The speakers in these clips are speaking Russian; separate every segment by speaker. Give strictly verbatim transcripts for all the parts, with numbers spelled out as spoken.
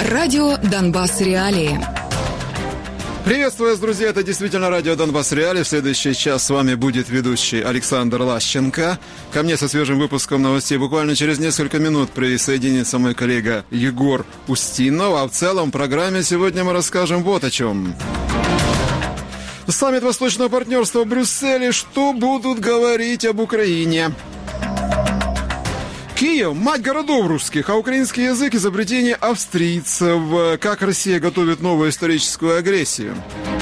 Speaker 1: Радио «Донбасс Реалии».
Speaker 2: Приветствую вас, друзья, это действительно радио «Донбасс Реалии». В следующий час с вами будет ведущий Александр Лащенко. Ко мне со свежим выпуском новостей буквально через несколько минут присоединится мой коллега Егор Устинов. А в целом в программе сегодня мы расскажем вот о чем. Саммит Восточного партнерства в Брюсселе. Что будут говорить об Украине? Киев – мать городов русских, а украинский язык – изобретение австрийцев. Как Россия готовит новую историческую агрессию?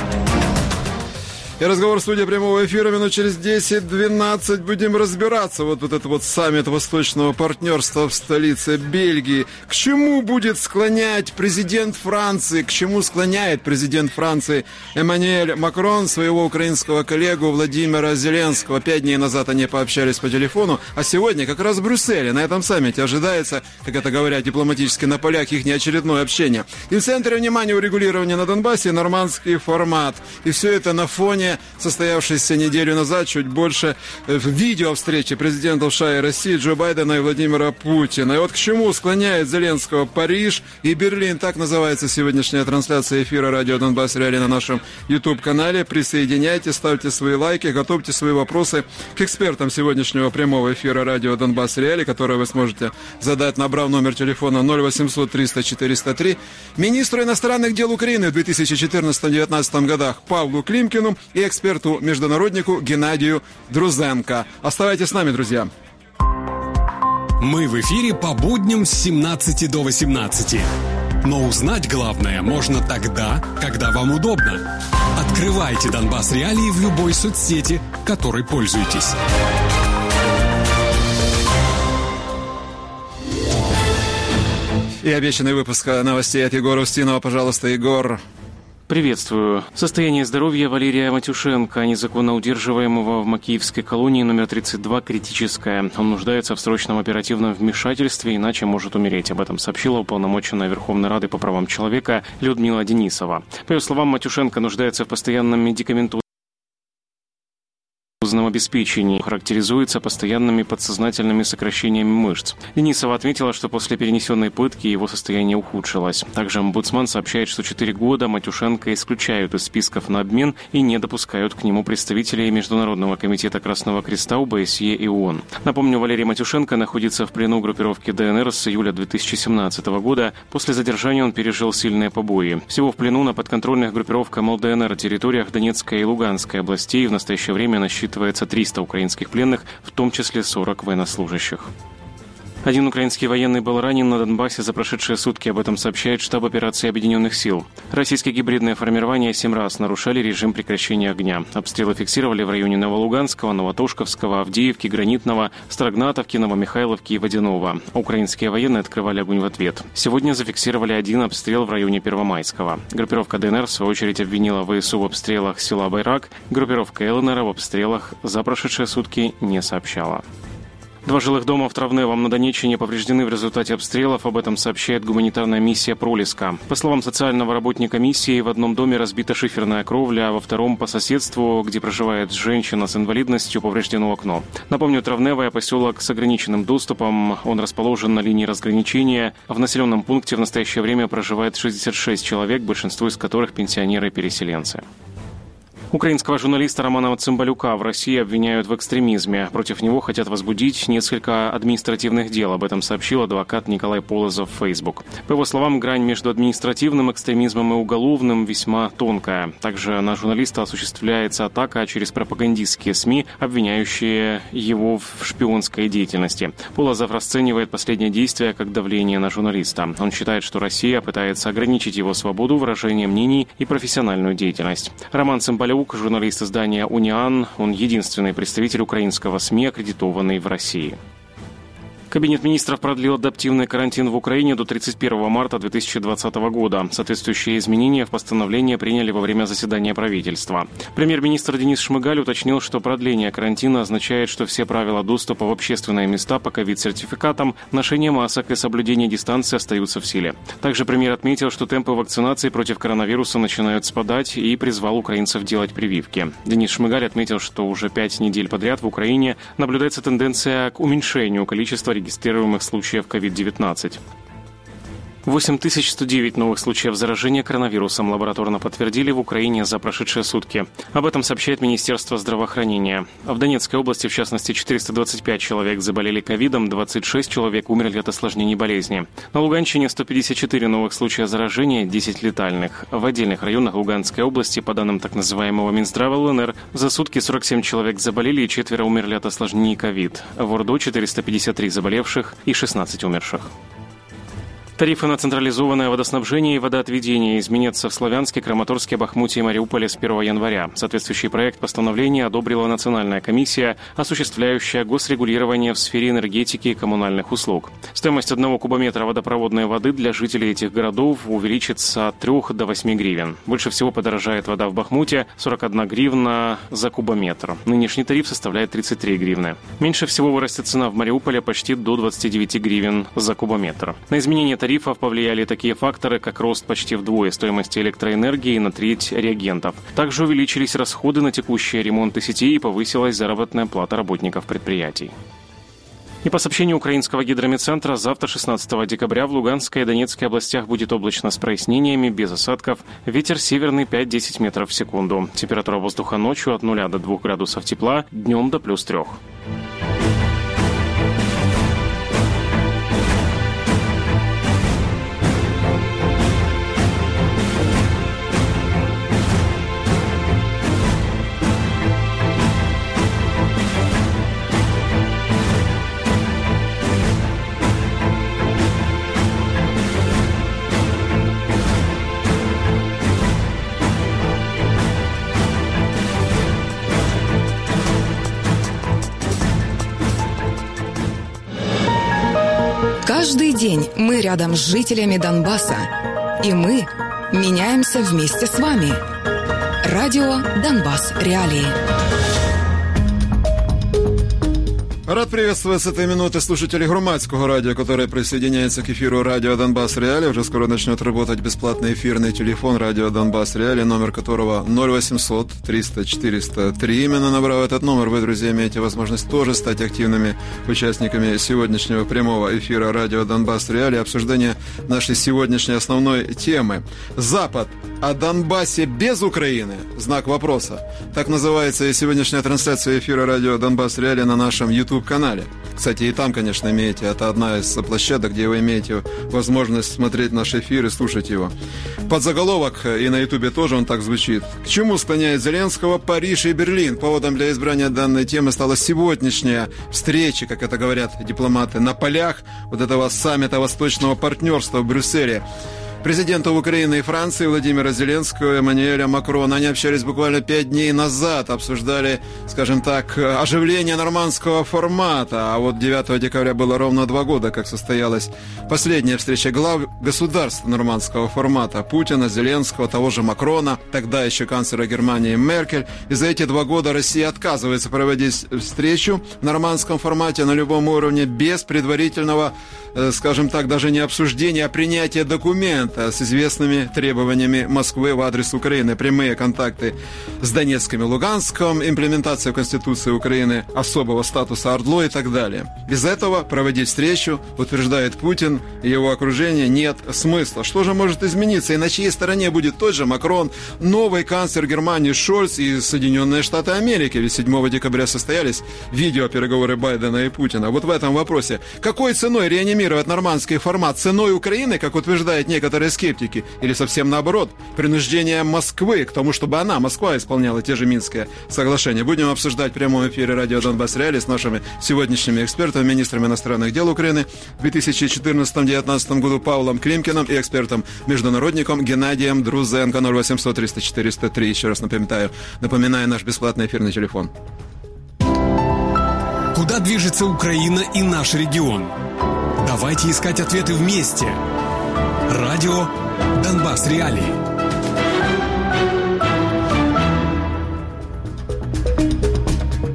Speaker 2: И разговор в студии прямого эфира минут через десять-двенадцать. Будем разбираться. Вот, вот этот вот саммит Восточного партнерства в столице Бельгии. К чему будет склонять президент Франции? К чему склоняет президент Франции Эммануэль Макрон своего украинского коллегу Владимира Зеленского? Пять дней назад они пообщались по телефону. А сегодня как раз в Брюсселе на этом саммите ожидается, как это говорят дипломатически на полях, их неочередное общение. И в центре внимания урегулирования на Донбассе нормандский формат. И все это на фоне состоявшейся неделю назад чуть больше видео встречи президентов США и России Джо Байдена и Владимира Путина. И вот к чему склоняет Зеленского Париж и Берлин. Так называется сегодняшняя трансляция эфира радио «Донбасс Реалии» на нашем YouTube-канале. Присоединяйтесь, ставьте свои лайки, готовьте свои вопросы к экспертам сегодняшнего прямого эфира радио «Донбасс Реалии», которые вы сможете задать, набрав номер телефона ноль восемьсот триста четыреста три, министру иностранных дел Украины в две тысячи четырнадцатом-две тысячи девятнадцатом годах Павлу Климкину и эксперту-международнику Геннадию Друзенко. Оставайтесь с нами, друзья.
Speaker 3: Мы в эфире по будням с семнадцати до восемнадцати. Но узнать главное можно тогда, когда вам удобно. Открывайте «Донбасс Реалии» в любой соцсети, которой пользуетесь.
Speaker 2: И обещанный выпуск новостей от Егора Устинова. Пожалуйста, Егор.
Speaker 4: Приветствую. Состояние здоровья Валерия Матюшенко, незаконно удерживаемого в Макеевской колонии номер тридцать два, критическое. Он нуждается в срочном оперативном вмешательстве, иначе может умереть. Об этом сообщила уполномоченная Верховной Рады по правам человека Людмила Денисова. По ее словам, Матюшенко нуждается в постоянном медикаментозном обеспечении, характеризуется постоянными подсознательными сокращениями мышц. Денисова отметила, что после перенесенной пытки его состояние ухудшилось. Также омбудсман сообщает, что четыре года Матюшенко исключают из списков на обмен и не допускают к нему представителей Международного комитета Красного Креста, ОБСЕ и ООН. Напомню, Валерий Матюшенко находится в плену группировки ДНР с июля две тысячи семнадцатого года. После задержания он пережил сильные побои. Всего в плену на подконтрольных группировкам ЛДНР территориях Донецкой и Луганской областей в настоящее время насчитывается триста украинских пленных, в том числе сорок военнослужащих. Один украинский военный был ранен на Донбассе за прошедшие сутки, об этом сообщает штаб операции Объединенных сил. Российские гибридные формирования семь раз нарушали режим прекращения огня. Обстрелы фиксировали в районе Новолуганского, Новотошковского, Авдеевки, Гранитного, Строгнатовки, Новомихайловки и Водяного. Украинские военные открывали огонь в ответ. Сегодня зафиксировали один обстрел в районе Первомайского. Группировка ДНР, в свою очередь, обвинила ВСУ в обстрелах села Байрак. Группировка ЛНР в обстрелах за прошедшие сутки не сообщала. Два жилых дома в Травневом на Донеччине повреждены в результате обстрелов. Об этом сообщает гуманитарная миссия «Пролеска». По словам социального работника миссии, в одном доме разбита шиферная кровля, а во втором по соседству, где проживает женщина с инвалидностью, повреждено окно. Напомню, Травневое – поселок с ограниченным доступом. Он расположен на линии разграничения. В населенном пункте в настоящее время проживает шестьдесят шесть человек, большинство из которых пенсионеры и переселенцы. Украинского журналиста Романа Цымбалюка в России обвиняют в экстремизме. Против него хотят возбудить несколько административных дел. Об этом сообщил адвокат Николай Полозов в Facebook. По его словам, грань между административным экстремизмом и уголовным весьма тонкая. Также на журналиста осуществляется атака через пропагандистские СМИ, обвиняющие его в шпионской деятельности. Полозов расценивает последние действия как давление на журналиста. Он считает, что Россия пытается ограничить его свободу выражения мнений и профессиональную деятельность. Роман Цымбалюк, журналист издания «Униан», он единственный представитель украинского СМИ, аккредитованный в России. Кабинет министров продлил адаптивный карантин в Украине до тридцать первого марта две тысячи двадцатого года. Соответствующие изменения в постановление приняли во время заседания правительства. Премьер-министр Денис Шмыгаль уточнил, что продление карантина означает, что все правила доступа в общественные места по ковид-сертификатам, ношение масок и соблюдение дистанции остаются в силе. Также премьер отметил, что темпы вакцинации против коронавируса начинают спадать, и призвал украинцев делать прививки. Денис Шмыгаль отметил, что уже пять недель подряд в Украине наблюдается тенденция к уменьшению количества регистрируемых случаев ковид девятнадцать. восемь тысяч сто девять новых случаев заражения коронавирусом лабораторно подтвердили в Украине за прошедшие сутки. Об этом сообщает Министерство здравоохранения. В Донецкой области, в частности, четыреста двадцать пять человек заболели ковидом, двадцать шесть человек умерли от осложнений болезни. На Луганщине сто пятьдесят четыре новых случая заражения, десять летальных. В отдельных районах Луганской области, по данным так называемого Минздрава ЛНР, за сутки сорок семь человек заболели и четверо умерли от осложнений ковид. В Орду четыреста пятьдесят три заболевших и шестнадцать умерших. Тарифы на централизованное водоснабжение и водоотведение изменятся в Славянске, Краматорске, Бахмуте и Мариуполе с первого января. Соответствующий проект постановления одобрила Национальная комиссия, осуществляющая госрегулирование в сфере энергетики и коммунальных услуг. Стоимость одного кубометра водопроводной воды для жителей этих городов увеличится от трёх до восьми гривен. Больше всего подорожает вода в Бахмуте – сорок одна гривна за кубометр. Нынешний тариф составляет тридцать три гривны. Меньше всего вырастет цена в Мариуполе почти до двадцати девяти гривен за кубометр. На изменение тарифов повлияли такие факторы, как рост почти вдвое стоимости электроэнергии и на треть реагентов. Также увеличились расходы на текущие ремонты сети и повысилась заработная плата работников предприятий. И по сообщению украинского гидрометцентра, завтра, шестнадцатого декабря, в Луганской и Донецкой областях будет облачно с прояснениями, без осадков. Ветер северный пять-десять метров в секунду. Температура воздуха ночью от нуля до двух градусов тепла, днем до плюс трех.
Speaker 1: Каждый день мы рядом с жителями Донбасса. И мы меняемся вместе с вами. Радио «Донбасс. Реалии».
Speaker 2: Рад приветствовать с этой минуты слушателей Громадского радио, которые присоединяются к эфиру радио «Донбасс Реалии». Уже скоро начнет работать бесплатный эфирный телефон радио «Донбасс Реалии», номер которого ноль восемьсот триста четыреста три. Именно набрав этот номер, вы, друзья, имеете возможность тоже стать активными участниками сегодняшнего прямого эфира радио «Донбасс Реалии», обсуждения нашей сегодняшней основной темы. Запад о Донбассе без Украины? Знак вопроса. Так называется и сегодняшняя трансляция эфира радио «Донбасс Реалии» на нашем YouTube-канале. Кстати, и там, конечно, имеете. Это одна из площадок, где вы имеете возможность смотреть наш эфир и слушать его. Подзаголовок, и на Ютубе тоже он так звучит. К чему склоняет Зеленского Париж и Берлин? Поводом для избрания данной темы стала сегодняшняя встреча, как это говорят дипломаты, на полях вот этого саммита Восточного партнерства в Брюсселе. Президентов Украины и Франции Владимира Зеленского и Эммануэля Макрона. Они общались буквально пять дней назад, обсуждали, скажем так, оживление нормандского формата. А вот девятого декабря было ровно два года, как состоялась последняя встреча глав государств нормандского формата. Путина, Зеленского, того же Макрона, тогда еще канцлера Германии Меркель. И за эти два года Россия отказывается проводить встречу в нормандском формате на любом уровне без предварительного, скажем так, даже не обсуждения, а принятия документа с известными требованиями Москвы в адрес Украины. Прямые контакты с Донецком и Луганском, имплементация в Конституции Украины особого статуса ОРДЛО и так далее. Без этого проводить встречу, утверждает Путин и его окружение, нет смысла. Что же может измениться? И на чьей стороне будет тот же Макрон, новый канцлер Германии Шольц и Соединенные Штаты Америки? Ведь седьмого декабря состоялись видеопереговоры Байдена и Путина. Вот в этом вопросе. Какой ценой реанимировать нормандский формат? Ценой Украины, как утверждают некоторые скептики, или совсем наоборот, принуждение Москвы к тому, чтобы она, Москва, исполняла те же Минские соглашения. Будем обсуждать в прямом эфире радио «Донбасс Реалии» с нашими сегодняшними экспертами, министром иностранных дел Украины в две тысячи четырнадцатом-девятнадцатом году Павлом Климкиным и экспертом-международником Геннадием Друзенко. Ноль восемьсот триста четыреста три. Еще раз напоминаю, напоминаю наш бесплатный эфирный телефон.
Speaker 3: Куда движется Украина и наш регион? Давайте искать ответы вместе. Радио «Донбасс Реалии».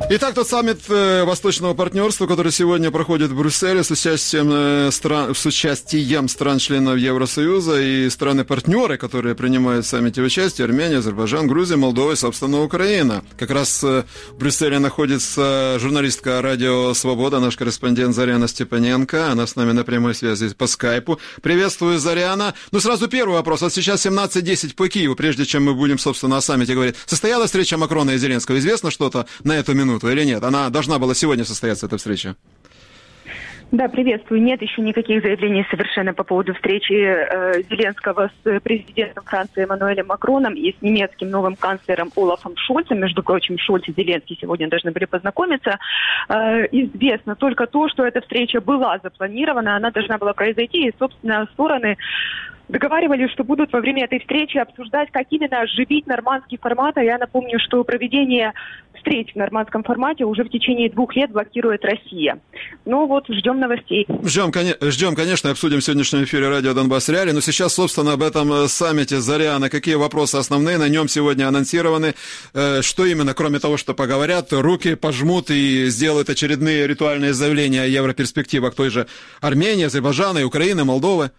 Speaker 2: Итак, тот саммит э, Восточного партнерства, который сегодня проходит в Брюсселе с участием, э, стран, с участием стран-членов Евросоюза и страны-партнеры, которые принимают в саммите участие: Армения, Азербайджан, Грузия, Молдова и, собственно, Украина. Как раз э, в Брюсселе находится журналистка радио «Свобода», наш корреспондент Заряна Степаненко. Она с нами на прямой связи по скайпу. Приветствую, Заряна. Ну, сразу первый вопрос. Вот сейчас семнадцать десять по Киеву, прежде чем мы будем, собственно, о саммите говорить. Состоялась встреча Макрона и Зеленского? Известно что-то на эту минуту или нет? Она должна была сегодня состояться, эта встреча.
Speaker 5: Да, приветствую. Нет еще никаких заявлений совершенно по поводу встречи э, Зеленского с президентом Франции Эммануэлем Макроном и с немецким новым канцлером Олафом Шольцем. Между прочим, Шольц и Зеленский сегодня должны были познакомиться. Э, известно только то, что эта встреча была запланирована, она должна была произойти, и, собственно, стороны договаривались, что будут во время этой встречи обсуждать, как именно оживить нормандский формат. А я напомню, что проведение встреч в нормандском формате уже в течение двух лет блокирует Россия. Ну вот, ждем новостей.
Speaker 2: Ждем, ждем, конечно, обсудим в сегодняшнем эфире радио «Донбасс Реалии». Но сейчас, собственно, об этом саммите, Заряна. Какие вопросы основные на нем сегодня анонсированы? Что именно, кроме того, что поговорят, руки пожмут и сделают очередные ритуальные заявления о европерспективах той же Армении, Азербайджана, Украины, Молдовы?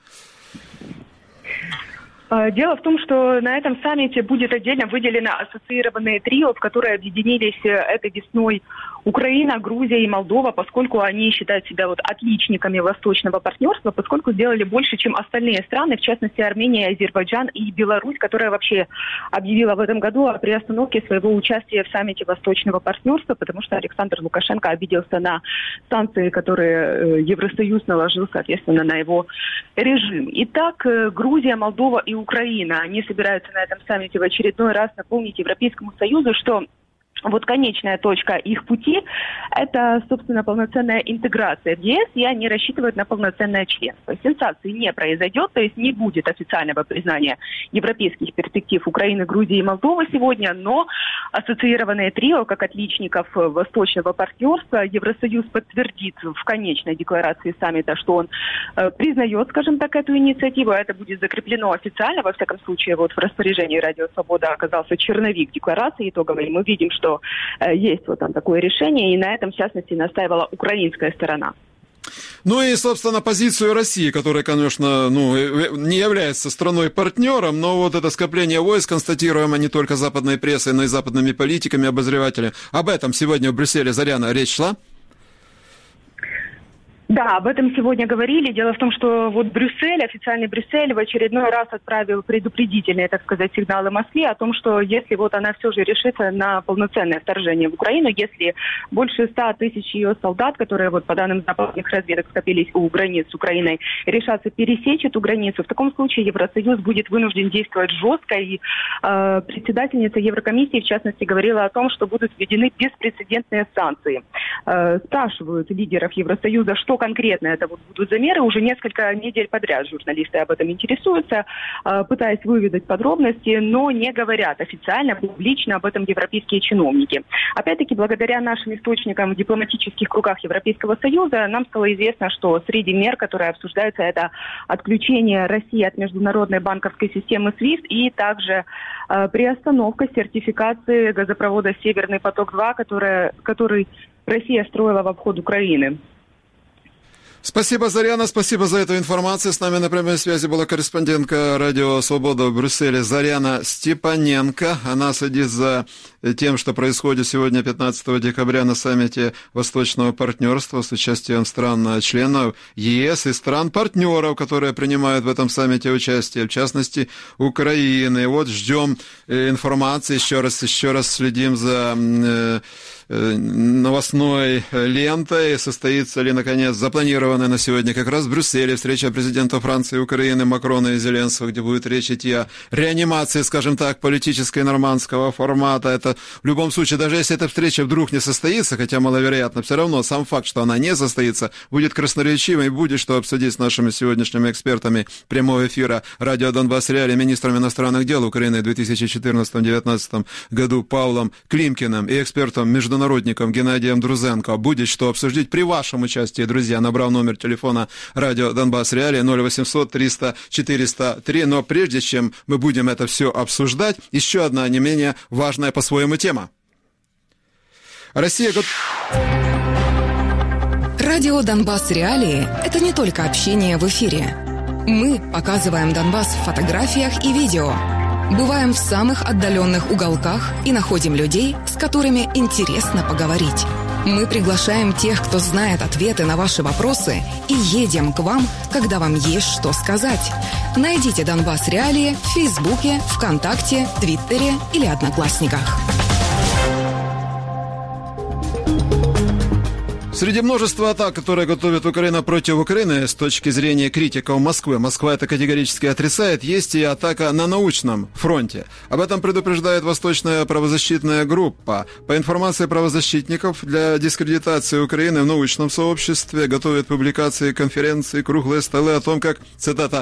Speaker 5: Дело в том, что на этом саммите будет отдельно выделено ассоциированное трио, в которое объединились этой весной Украина, Грузия и Молдова, поскольку они считают себя вот отличниками восточного партнерства, поскольку сделали больше, чем остальные страны, в частности Армения, Азербайджан и Беларусь, которая вообще объявила в этом году о приостановке своего участия в саммите Восточного партнерства, потому что Александр Лукашенко обиделся на санкции, которые Евросоюз наложил, соответственно, на его режим. Итак, Грузия, Молдова и Украина, они собираются на этом саммите в очередной раз напомнить Европейскому Союзу, что вот конечная точка их пути – это, собственно, полноценная интеграция в ЕС, и они рассчитывают на полноценное членство. Сенсации не произойдет, то есть не будет официального признания европейских перспектив Украины, Грузии и Молдовы сегодня, но ассоциированное трио, как отличников восточного партнерства, Евросоюз подтвердит в конечной декларации саммита, что он э, признает, скажем так, эту инициативу, а это будет закреплено официально. Во всяком случае, вот в распоряжении Радио Свобода оказался черновик декларации итоговой, и мы видим, что есть вот там такое решение, и на этом, в частности, настаивала украинская сторона.
Speaker 2: Ну и, собственно, позицию России, которая, конечно, ну, не является страной-партнером, но вот это скопление войск, констатируемо не только западной прессой, но и западными политиками, обозревателями. Об этом сегодня в Брюсселе, Заряна, речь шла?
Speaker 5: Да, об этом сегодня говорили. Дело в том, что вот Брюссель, официальный Брюссель в очередной раз отправил предупредительные, так сказать, сигналы Москве о том, что если вот она все же решится на полноценное вторжение в Украину, если больше ста тысяч ее солдат, которые вот по данным западных разведок скопились у границ с Украиной, решатся пересечь эту границу, в таком случае Евросоюз будет вынужден действовать жестко. И э, председательница Еврокомиссии, в частности, говорила о том, что будут введены беспрецедентные санкции. Э, спрашивают лидеров Евросоюза, что конкретно это вот будут за меры. Уже несколько недель подряд журналисты об этом интересуются, пытаясь выведать подробности, но не говорят официально, публично об этом европейские чиновники. Опять-таки, благодаря нашим источникам в дипломатических кругах Европейского Союза нам стало известно, что среди мер, которые обсуждаются, это отключение России от международной банковской системы свифт и также приостановка сертификации газопровода «Северный поток-два», который, который Россия строила в обход Украины.
Speaker 2: Спасибо, Заряна, спасибо за эту информацию. С нами на прямой связи была корреспондентка радио «Свобода» в Брюсселе Заряна Степаненко. Она следит за тем, что происходит сегодня, пятнадцатого декабря, на саммите Восточного партнерства с участием стран-членов ЕС и стран-партнеров, которые принимают в этом саммите участие, в частности, Украины. Вот ждем информации, еще раз, еще раз следим за новостной лентой. Состоится ли, наконец, запланированная на сегодня как раз в Брюсселе встреча президента Франции и Украины Макрона и Зеленского, где будет речь идти о реанимации, скажем так, политической нормандского формата. Это в любом случае, даже если эта встреча вдруг не состоится, хотя маловероятно, все равно сам факт, что она не состоится, будет красноречивым и будет что обсудить с нашими сегодняшними экспертами прямого эфира радио «Донбасс Реалии», министром иностранных дел Украины в две тысячи четырнадцатом — две тысячи девятнадцатом году Павлом Климкиным и экспертом международным народником Геннадием Друзенко. Будет что обсудить при вашем участии, друзья, набрав номер телефона радио «Донбасс Реалии» ноль восемьсот триста четыреста три. Но прежде чем мы будем это все обсуждать, еще одна не менее важная по-своему тема. Россия...
Speaker 1: Радио «Донбасс Реалии» — это не только общение в эфире. Мы показываем Донбасс в фотографиях и видео. Бываем в самых отдаленных уголках и находим людей, с которыми интересно поговорить. Мы приглашаем тех, кто знает ответы на ваши вопросы, и едем к вам, когда вам есть что сказать. Найдите «Донбасс Реалии» в Фейсбуке, ВКонтакте, Твиттере или Одноклассниках.
Speaker 2: Среди множества атак, которые готовит Украина против Украины, с точки зрения критиков Москвы, Москва это категорически отрицает, есть и атака на научном фронте. Об этом предупреждает Восточная правозащитная группа. По информации правозащитников, для дискредитации Украины в научном сообществе готовят публикации, конференции, круглые столы о том, как, цитата,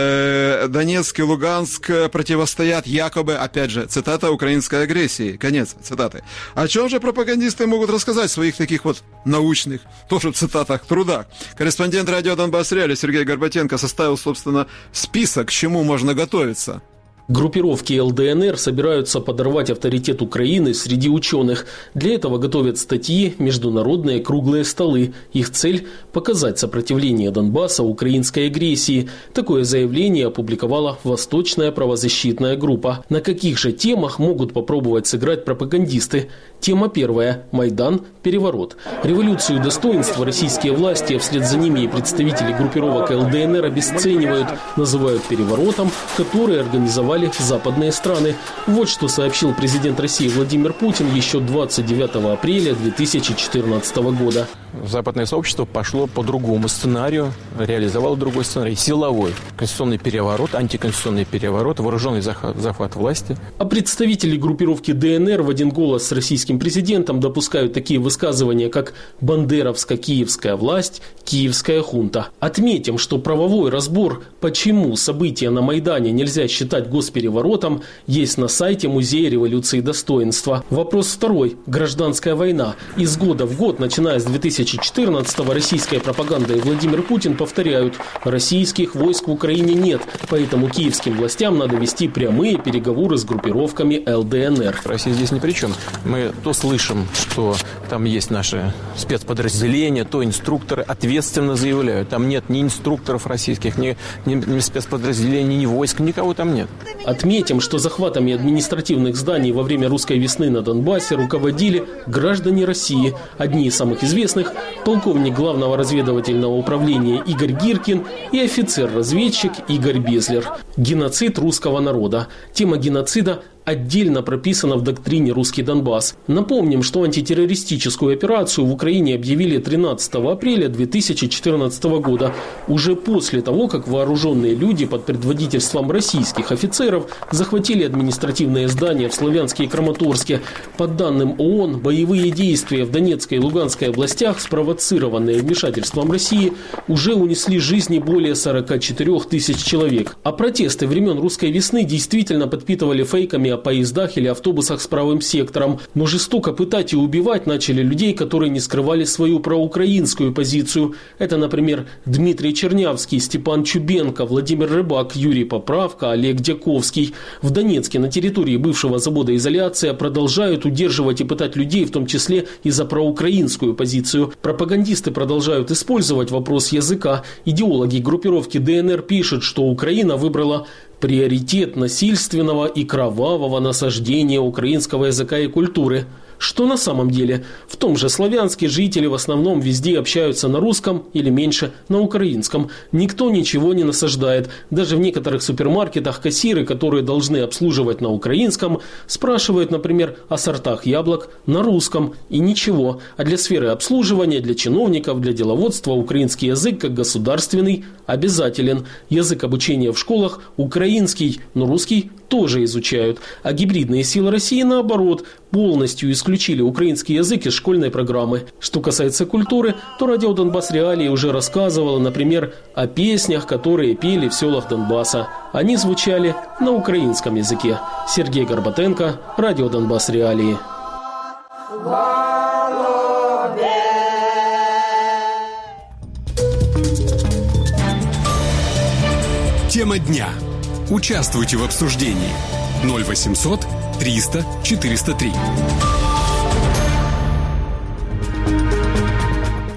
Speaker 2: э, Донецк и Луганск противостоят якобы, опять же, цитата, украинской агрессии. Конец цитаты. О чем же пропагандисты могут рассказать в своих таких вот научных, тоже в цитатах, трудах? Корреспондент радио «Донбасс Реалии» Сергей Горбатенко составил, собственно, список, к чему можно готовиться.
Speaker 6: Группировки эл дэ эн эр собираются подорвать авторитет Украины среди ученых. Для этого готовят статьи, международные круглые столы. Их цель – показать сопротивление Донбасса украинской агрессии. Такое заявление опубликовала Восточная правозащитная группа. На каких же темах могут попробовать сыграть пропагандисты? Тема первая – Майдан, переворот. Революцию достоинства российские власти, а вслед за ними и представители группировок эл дэ эн эр обесценивают, называют переворотом, который организовали западные страны. Вот что сообщил президент России Владимир Путин еще двадцать девятого апреля две тысячи четырнадцатого года.
Speaker 7: Западное сообщество пошло по другому сценарию, реализовало другой сценарий, силовой. Конституционный переворот, антиконституционный переворот, вооруженный захват, захват власти.
Speaker 6: А представители группировки дэ эн эр в один голос с российским президентом допускают такие высказывания, как «бандеровско-киевская власть», «киевская хунта». Отметим, что правовой разбор, почему события на Майдане нельзя считать госпереворотом, есть на сайте Музея революции достоинства. Вопрос второй. Гражданская война. Из года в год, начиная с две тысячи четырнадцатого, российская пропаганда и Владимир Путин повторяют: российских войск в Украине нет, поэтому киевским властям надо вести прямые переговоры с группировками эл дэ эн эр.
Speaker 7: Россия здесь ни при чем. Мы то слышим, что там есть наши спецподразделения, то инструкторы ответственно заявляют: там нет ни инструкторов российских, ни, ни, ни спецподразделений, ни войск, никого там нет.
Speaker 6: Отметим, что захватами административных зданий во время русской весны на Донбассе руководили граждане России. Одни из самых известных – полковник Главного разведывательного управления Игорь Гиркин и офицер-разведчик Игорь Безлер. Геноцид русского народа. Тема геноцида отдельно прописано в доктрине «Русский Донбасс». Напомним, что антитеррористическую операцию в Украине объявили тринадцатого апреля две тысячи четырнадцатого года, уже после того, как вооруженные люди под предводительством российских офицеров захватили административные здания в Славянске и Краматорске. По данным ООН, боевые действия в Донецкой и Луганской областях, спровоцированные вмешательством России, уже унесли жизни более сорока четырёх тысяч человек. А протесты времен русской весны действительно подпитывали фейками о поездах или автобусах с правым сектором, но жестоко пытать и убивать начали людей, которые не скрывали свою проукраинскую позицию. Это, например, Дмитрий Чернявский, Степан Чубенко, Владимир Рыбак, Юрий Поправка, Олег Дяковский. В Донецке на территории бывшего завода «Изоляция» продолжают удерживать и пытать людей, в том числе и за проукраинскую позицию. Пропагандисты продолжают использовать вопрос языка. Идеологи группировки дэ эн эр пишут, что Украина выбрала приоритет насильственного и кровавого насаждения украинского языка и культуры. Что на самом деле? В том же Славянске жители в основном везде общаются на русском или меньше на украинском. Никто ничего не насаждает. Даже в некоторых супермаркетах кассиры, которые должны обслуживать на украинском, спрашивают, например, о сортах яблок на русском. И ничего. А для сферы обслуживания, для чиновников, для деловодства украинский язык как государственный обязателен. Язык обучения в школах украинский, но русский тоже изучают. А гибридные силы России, наоборот, полностью исключили украинский язык из школьной программы. Что касается культуры, то радио «Донбасс Реалии» уже рассказывало, например, о песнях, которые пели в селах Донбасса. Они звучали на украинском языке. Сергей Горбатенко, радио «Донбасс Реалии».
Speaker 3: Тема дня. Участвуйте в обсуждении. ноль восемьсот триста четыреста три.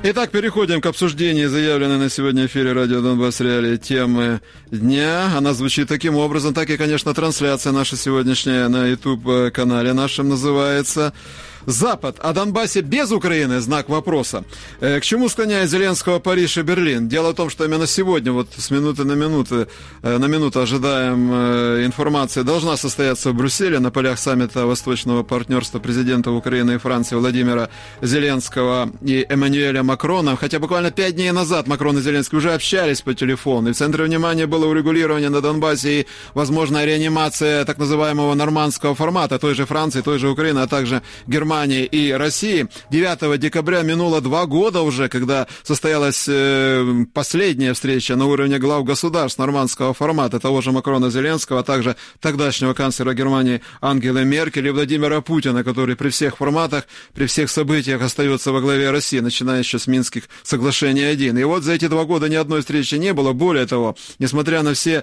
Speaker 2: Итак, переходим к обсуждению заявленной на сегодня в эфире радио Донбасс Реалии темы дня. Она звучит таким образом, так и, конечно, трансляция наша сегодняшняя на YouTube-канале нашем называется «Запад о Донбассе без Украины?» Знак вопроса. К чему склоняет Зеленского Париж и Берлин? Дело в том, что именно сегодня, вот с минуты на минуту, на минуту ожидаем информации, должна состояться в Брюсселе на полях саммита Восточного партнерства президентов Украины и Франции Владимира Зеленского и Эммануэля Макрона. Хотя буквально пять дней назад Макрон и Зеленский уже общались по телефону. И в центре внимания было урегулирование на Донбассе и возможная реанимация так называемого нормандского формата той же Франции, той же Украины, а также Германии и России. девятого декабря минуло два года уже, когда состоялась э, последняя встреча на уровне глав государств нормандского формата того же Макрона Зеленского, а также тогдашнего канцлера Германии Ангелы Меркель и Владимира Путина, который при всех форматах, при всех событиях остается во главе России, начиная еще с Минских соглашений один. И вот за эти два года ни одной встречи не было. Более того, несмотря на все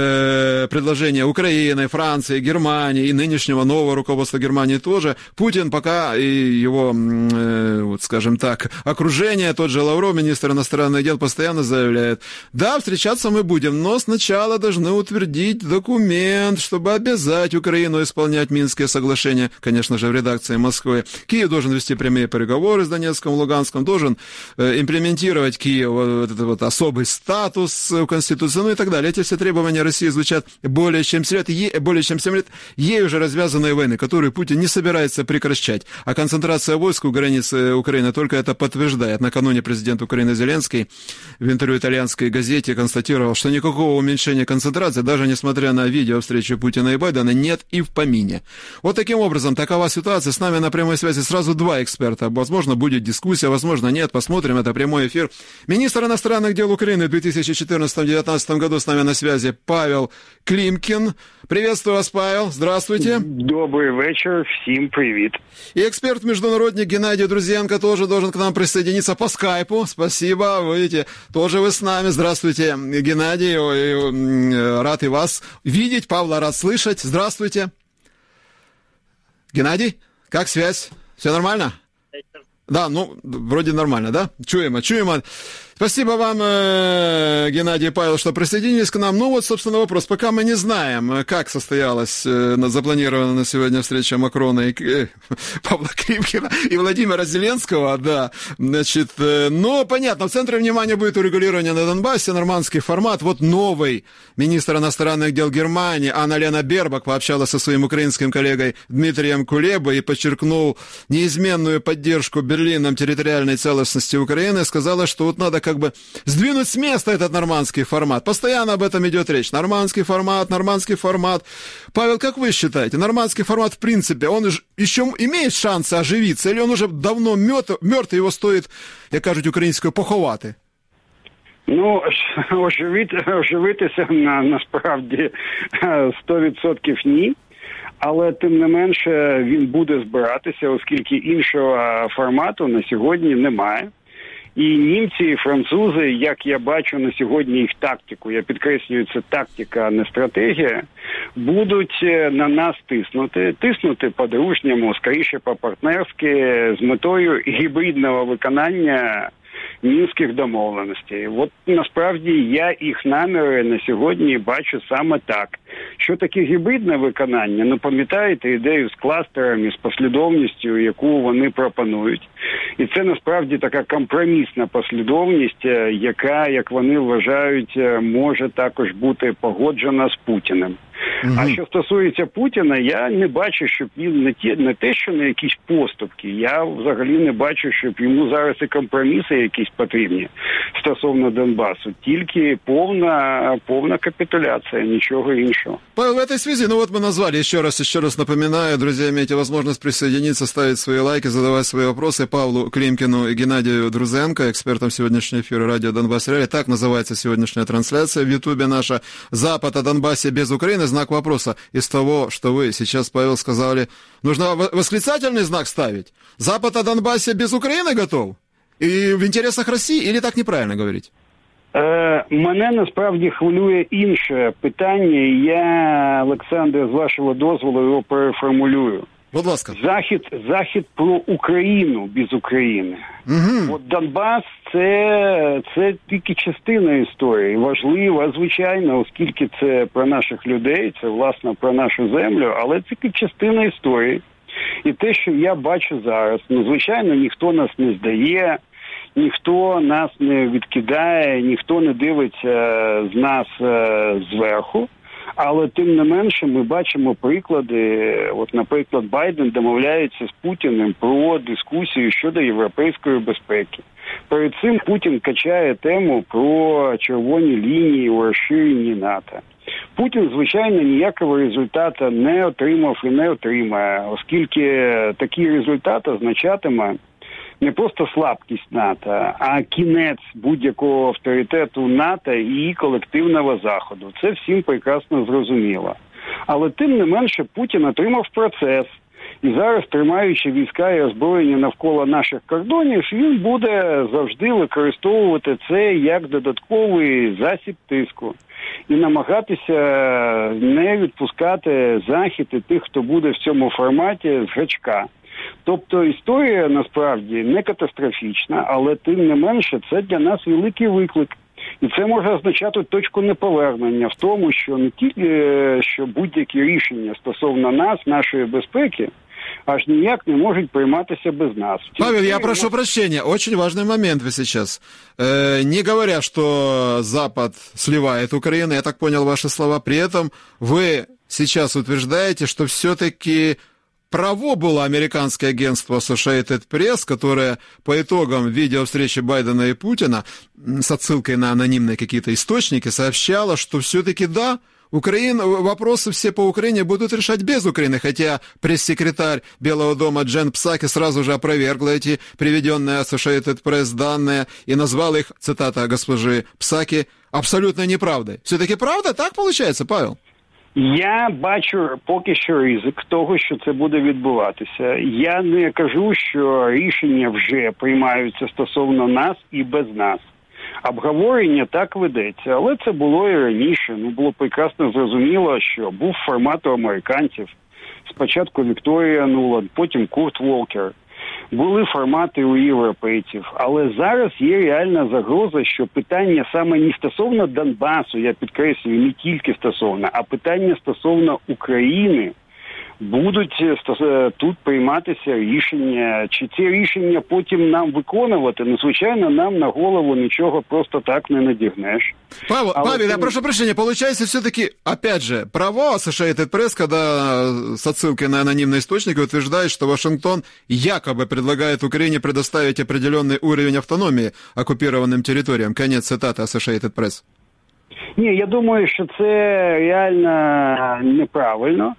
Speaker 2: э, предложения Украины, Франции, Германии и нынешнего нового руководства Германии тоже, Путин пока и его, э, вот скажем так, окружение, тот же Лавров, министр иностранных дел, постоянно заявляет: да, встречаться мы будем, но сначала должны утвердить документ, чтобы обязать Украину исполнять Минские соглашения, конечно же, в редакции Москвы. Киев должен вести прямые переговоры с Донецком, Луганском, должен э, имплементировать Киев вот этот вот особый статус в Конституции, ну и так далее. Эти все требования России звучат более чем семь лет, е, более чем семь лет, ей уже развязанные войны, которые Путин не собирается прекращать. А концентрация войск у границы Украины только это подтверждает. Накануне президент Украины Зеленский в интервью итальянской газете констатировал, что никакого уменьшения концентрации, даже несмотря на видео встречи Путина и Байдена, нет и в помине. Вот таким образом, такова ситуация. С нами на прямой связи сразу два эксперта. Возможно, будет дискуссия, возможно, нет. Посмотрим, это прямой эфир. Министр иностранных дел Украины в две тысячи четырнадцатом — две тысячи девятнадцатом году с нами на связи Павел Климкин. Приветствую вас, Павел. Здравствуйте.
Speaker 8: Добрый вечер. Всем привет.
Speaker 2: И эксперт-международник Геннадий Друзенко тоже должен к нам присоединиться по скайпу. Спасибо, вы видите, тоже вы с нами. Здравствуйте, Геннадий. Ой, рад и вас видеть. Павла рад слышать. Здравствуйте. Геннадий, как связь? Все нормально? Да, ну, вроде нормально, да? Чуемо, чуемо. Спасибо вам, э, Геннадий, Павел, что присоединились к нам. Ну вот, собственно, вопрос. Пока мы не знаем, как состоялась э, запланированная на сегодня встреча Макрона и э, Павла Климкина и Владимира Зеленского, да, значит, э, но понятно, в центре внимания будет урегулирование на Донбассе, нормандский формат. Вот новый министр иностранных дел Германии Анна-Лена Бербак пообщалась со своим украинским коллегой Дмитрием Кулебой и подчеркнул неизменную поддержку Берлином территориальной целостности Украины, сказала, что вот надо как бы сдвинуть с места этот нормандский формат. Постоянно об этом идет речь. Нормандский формат, нормандский формат. Павел, как вы считаете, нормандский формат, в принципе, он еще имеет шансы оживиться, или он уже давно мертв, мертв, его стоит, як кажуть українською, поховати?
Speaker 8: Ну, оживити, оживитися на, насправді сто відсотків ні. Але, тим не менше, він буде збиратися, оскільки іншого формату на сьогодні немає. І німці, і французи, як я бачу на сьогодні їх тактику, я підкреслюю, це тактика, а не стратегія, будуть на нас тиснути, тиснути по-дружньому, скоріше по-партнерськи, з метою гібридного виконання мінських домовленостей. От насправді я їх наміри на сьогодні бачу саме так. Що таке гібридне виконання? Ну, пам'ятаєте ідею з кластерами, з послідовністю, яку вони пропонують. І це насправді така компромісна послідовність, яка, як вони вважають, може також бути погоджена з Путіним. Mm-hmm. А що стосується Путіна, я не бачу, щоб він не, ті, не те, що на якісь поступки. Я взагалі не бачу, щоб йому зараз і компроміси якісь потрібні стосовно Донбасу. Тільки повна, повна капитуляция, ничего іншого.
Speaker 2: Павел, в этой связи, ну вот мы назвали, еще раз, еще раз напоминаю, друзья, имеете возможность присоединиться, ставить свои лайки, задавать свои вопросы Павлу Климкину и Геннадию Друзенко, экспертам сегодняшнего эфира радио Донбасс Реалии. Так называется сегодняшняя трансляция в Ютубе наша «Запад о Донбассе без Украины». Знак вопроса из того, что вы сейчас, Павел, сказали, нужно восклицательный знак ставить. Запад о Донбассе без Украины готов? И в интересах России, или так неправильно говорить?
Speaker 8: Е, мене насправді хвилює інше питання, і я, Олександр, з вашого дозволу його переформулюю.
Speaker 2: Будь ласка.
Speaker 8: Захід, захід про Україну без України.
Speaker 2: Угу.
Speaker 8: От Донбас це, це тільки частина історії. Важлива, звичайно, оскільки це про наших людей, це, власне, про нашу землю, але це тільки частина історії. І те, що я бачу зараз, ну, звичайно, ніхто нас не здає, ніхто нас не відкидає, ніхто не дивиться з нас е, зверху. Але тим не менше ми бачимо приклади, от, наприклад, Байден домовляється з Путіним про дискусію щодо європейської безпеки. Перед цим Путін качає тему про червоні лінії у розширенні НАТО. Путін, звичайно, ніякого результату не отримав і не отримає, оскільки такий результат означатиме не просто слабкість НАТО, а кінець будь-якого авторитету НАТО і колективного Заходу. Це всім прекрасно зрозуміло. Але тим не менше Путін отримав процес. І зараз, тримаючи війська і озброєння навколо наших кордонів, він буде завжди використовувати це як додатковий засіб тиску. І намагатися не відпускати Захід і тих, хто буде в цьому форматі, з гачка. Тобто історія, насправді, не катастрофічна, але тим не менше це для нас великий виклик. І це може означати точку неповернення в тому, що не тільки що будь-які рішення стосовно нас, нашої безпеки, аж ніяк не можуть прийматися без нас.
Speaker 2: Павел, я прошу прощения, очень важный момент вы сейчас. Э, не говоря, что Запад сливает Украину, я так понял ваши слова, при этом вы сейчас утверждаете, что все-таки право было американское агентство Associated Press, которое по итогам видеовстречи Байдена и Путина с отсылкой на анонимные какие-то источники сообщало, что все-таки да, Украина, вопросы все по Украине будут решать без Украины, хотя пресс-секретарь Белого дома Джен Псаки сразу же опровергла эти приведенные Associated Press данные и назвал их, цитата госпожи Псаки, абсолютно неправдой. Все-таки правда? Так получается, Павел?
Speaker 8: Я бачу поки що ризик того, що це буде відбуватися. Я не кажу, що рішення вже приймаються стосовно нас і без нас. Обговорення так ведеться, але це було і раніше. Ну, було прекрасно зрозуміло, що був формат у американців. Спочатку Вікторія Нуланд, потім Курт Волкер. Були формати у європейців. Але зараз є реальна загроза, що питання саме не стосовно Донбасу, я підкреслюю, не тільки стосовно, а питання стосовно України, будуть тут прийматися рішення. Чи ці рішення потім нам виконувати? Ну, звичайно, нам на голову нічого просто так не надягнеш.
Speaker 2: Павел,
Speaker 8: Але
Speaker 2: Павел,
Speaker 8: ти...
Speaker 2: я прошу прощения, получается все-таки, опять же, право Associated Press, когда с отсылкой на анонимные источники утверждает, что Вашингтон якобы предлагает Украине предоставить определенный уровень автономии оккупированным территориям. Конец цитаты Associated Press.
Speaker 8: Ні, я думаю, що це реально неправильно.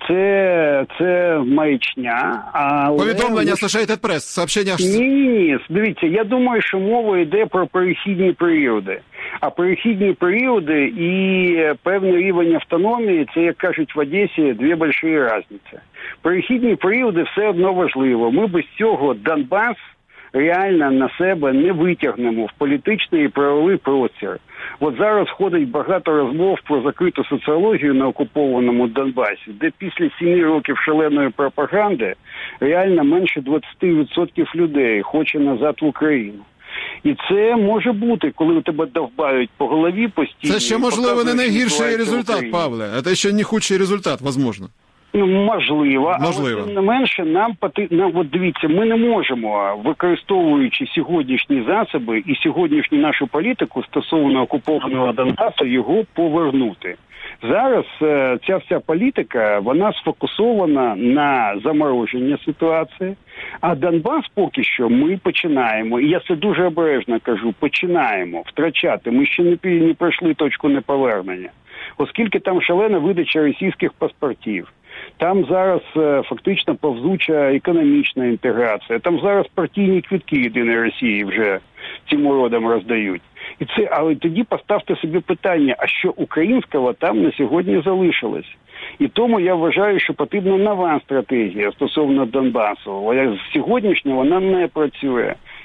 Speaker 8: Це, це маячня. Але...
Speaker 2: Повідомлення Associated Press, сообщення...
Speaker 8: Ні-ні-ні, дивіться, я думаю, що мова йде про перехідні періоди. А перехідні періоди і певний рівень автономії, це, як кажуть в Одесі, дві великі різниці. Перехідні періоди все одно важливо. Ми без цього Донбас реально на себе не витягнемо в політичний і правовий простір. От зараз ходить багато розмов про закриту соціологію на окупованому Донбасі, де після семи років шаленої пропаганди реально менше двадцять відсотків людей хоче назад в Україну. І це може бути, коли у тебе довбають по голові постійно.
Speaker 2: Це ще, можливо, не найгірший результат, Павле. Це ще не худший результат, можливо.
Speaker 8: Ну, можливо,
Speaker 2: можливо,
Speaker 8: але тим не менше нам потрібно, от дивіться, ми не можемо, використовуючи сьогоднішні засоби і сьогоднішню нашу політику стосовно окупованого Донбасу, його повернути. Зараз е, ця вся політика, вона сфокусована на замороженні ситуації, а Донбас поки що ми починаємо, і я це дуже обережно кажу, починаємо втрачати, ми ще не, не пройшли точку неповернення, оскільки там шалена видача російських паспортів. Там зараз е, фактично повзуча економічна інтеграція. Там зараз партійні квитки Єдиної Росії вже цим уродам роздають. І це, але тоді поставте собі питання, а що українського там на сьогодні залишилось? І тому я вважаю, що потрібна нова стратегія стосовно Донбасу. З сьогоднішнього вона не працює.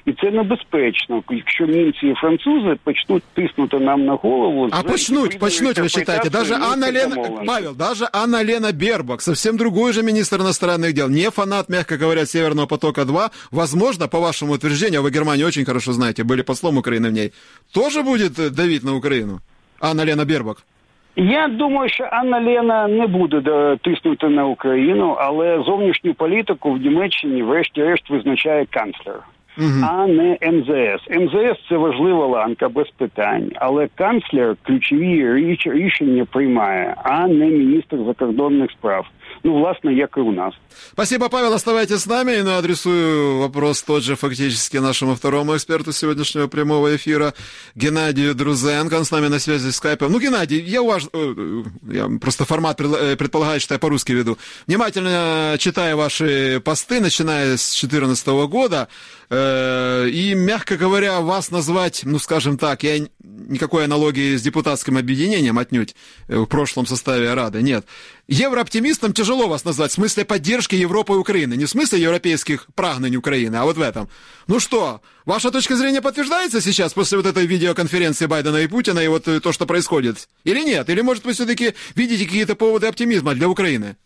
Speaker 8: І це небезпечно, якщо німці і французи почнуть тиснути нам на голову.
Speaker 2: А почнуть, почнуть, вы считаете. Даже Анна Лена, Павел, даже Анна Лена Бербак, совсем другой же министр иностранных дел, не фанат, мягко говоря, Северного потока-два, возможно, по вашему утверждению, вы Германию очень хорошо знаете, были послом Украины в ней, тоже будет давить на Украину? Анна Лена Бербак?
Speaker 8: Я думаю, що Анна Лена не буде тиснути на Україну, але зовнішню політику в Німеччині врешті-решт визначає канцлер. Uh-huh. А не ем зе ес. ем зе ес – це важлива ланка, без питань, але канцлер ключові річ, рішення приймає, а не міністр закордонних справ. Ну, власне, як и у нас.
Speaker 2: Спасибо, Павел, оставайтесь с нами. Но адресую вопрос тот же фактически нашему второму эксперту сегодняшнего прямого эфира, Геннадию Друзенко. Он с нами на связи с скайпом. Ну, Геннадий, я уваж... Я просто формат предполагает, что я по-русски веду. Внимательно читаю ваши посты, начиная с две тысячи четырнадцатого года. И, мягко говоря, вас назвать, ну, скажем так, я никакой аналогии с депутатским объединением отнюдь в прошлом составе Рады, нет. Еврооптимистом тяжело вас назвать в смысле поддержки Европы и Украины. Не в смысле европейских прагнений Украины, а вот в этом. Ну что, ваша точка зрения подтверждается сейчас после вот этой видеоконференции Байдена и Путина и вот то, что происходит? Или нет? Или, может, вы все-таки видите какие-то поводы оптимизма для Украины?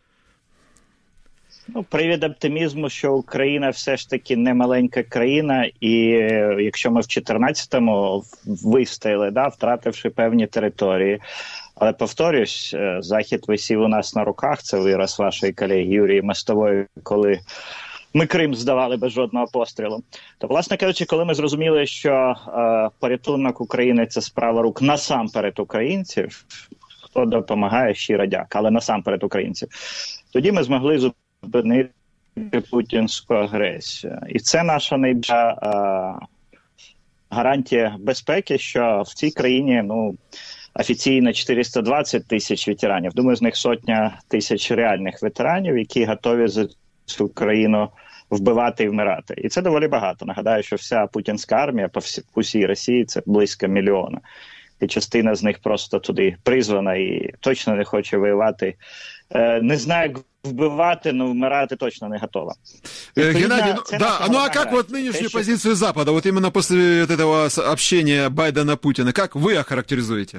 Speaker 9: Ну, привід оптимізму, що Україна все ж таки не маленька країна, і якщо ми в чотирнадцятому вистояли, да, втративши певні території, але, повторюсь, Захід висів у нас на руках, це вираз вашої колеги Юрії Мостової, коли ми Крим здавали без жодного пострілу. То, власне кажучи, коли ми зрозуміли, що е, порятунок України – це справа рук насамперед українців, хто допомагає, щиро дяка, але насамперед українців, тоді ми змогли зупинити зупинити путінську агресію. І це наша найбільша е, гарантія безпеки, що в цій країні, ну, офіційно чотириста двадцять тисяч ветеранів. Думаю, з них сотня тисяч реальних ветеранів, які готові за цю країну вбивати і вмирати. І це доволі багато. Нагадаю, що вся путінська армія по всій, по всій Росії – це близько мільйона. І частина з них просто туди призвана і точно не хоче воювати. Е, не знаю, як вбивати, но вмирати точно не готова.
Speaker 2: Геннадий, ну, да, ну а как вот нынешнюю Еще... позицию Запада, вот именно после вот этого общения Байдена-Путина, как вы охарактеризуете?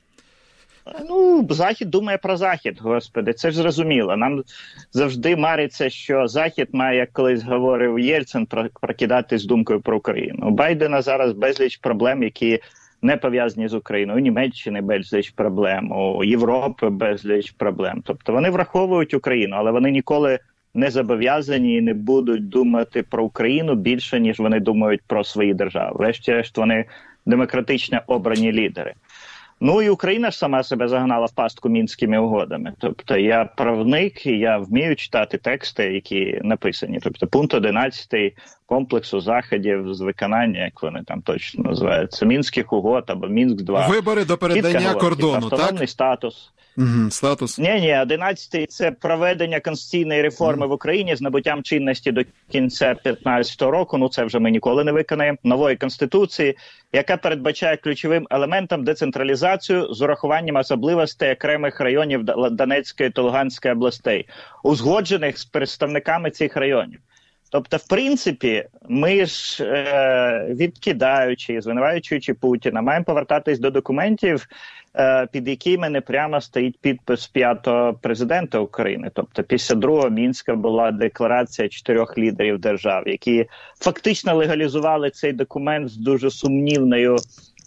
Speaker 9: Ну, Захід думає про Захід, господи, це ж зрозуміло. Нам завжди мариться, що Захід має, як колись говорив Єльцин, прокидатись з думкою про Україну. У Байдена зараз безліч проблем, які не пов'язані з Україною. У Німеччини безліч проблем, у Європи безліч проблем. Тобто вони враховують Україну, але вони ніколи не зобов'язані і не будуть думати про Україну більше, ніж вони думають про свої держави. Врешті-решт вони демократично обрані лідери. Ну і Україна ж сама себе загнала в пастку Мінськими угодами. Тобто я правник, і я вмію читати тексти, які написані. Тобто пункт одинадцятий комплексу заходів з виконання, як вони там точно називаються, Мінських угод або Мінськ-два.
Speaker 2: Вибори до передання кордону, так?
Speaker 9: Автономний статус.
Speaker 2: Угу, статус.
Speaker 9: Ні, ні, одинадцятий – це проведення конституційної реформи mm. в Україні з набуттям чинності до кінця п'ятнадцятого року, ну це вже ми ніколи не виконаємо, нової конституції, яка передбачає ключовим елементом децентралізацію з урахуванням особливостей окремих районів Донецької та Луганської областей, узгоджених з представниками цих районів. Тобто, в принципі, ми ж, е, відкидаючи, звинувачуючи Путіна, маємо повертатись до документів, е, під якими не прямо стоїть підпис п'ятого президента України. Тобто, після другого Мінська була декларація чотирьох лідерів держав, які фактично легалізували цей документ з дуже сумнівною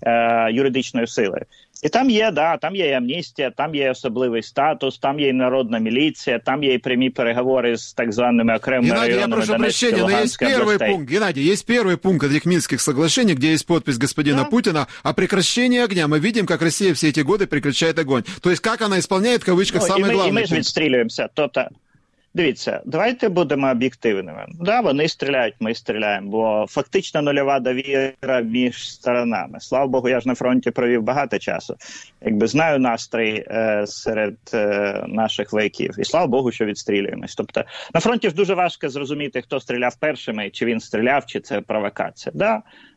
Speaker 9: е, юридичною силою. І там є, да, там є і амністія, там є особливий статус, там є і народна міліція, там є і прямі переговори з так званими окремими
Speaker 2: Геннадий,
Speaker 9: районами Донецької и Луганской областей.
Speaker 2: Первый пункт, Геннадий, есть первый пункт этих Минских соглашений, где есть подпись господина да. Путина о прекращении огня. Мы видим, как Россия все эти годы прекращает огонь. То есть, как она исполняет, в кавычках, ну, самый
Speaker 9: ми,
Speaker 2: главный
Speaker 9: і ми
Speaker 2: пункт.
Speaker 9: ж відстрілюємося. Тобто, дивіться, давайте будемо об'єктивними. Да, вони стріляють, ми стріляємо, бо фактично нульова довіра між сторонами. Слава Богу, я ж на фронті провів багато часу. Якби знаю настрій е, серед е, наших вояків. І слава Богу, що відстрілюємось. Тобто, на фронті ж дуже важко зрозуміти, хто стріляв першими, чи він стріляв, чи це провокація. Да,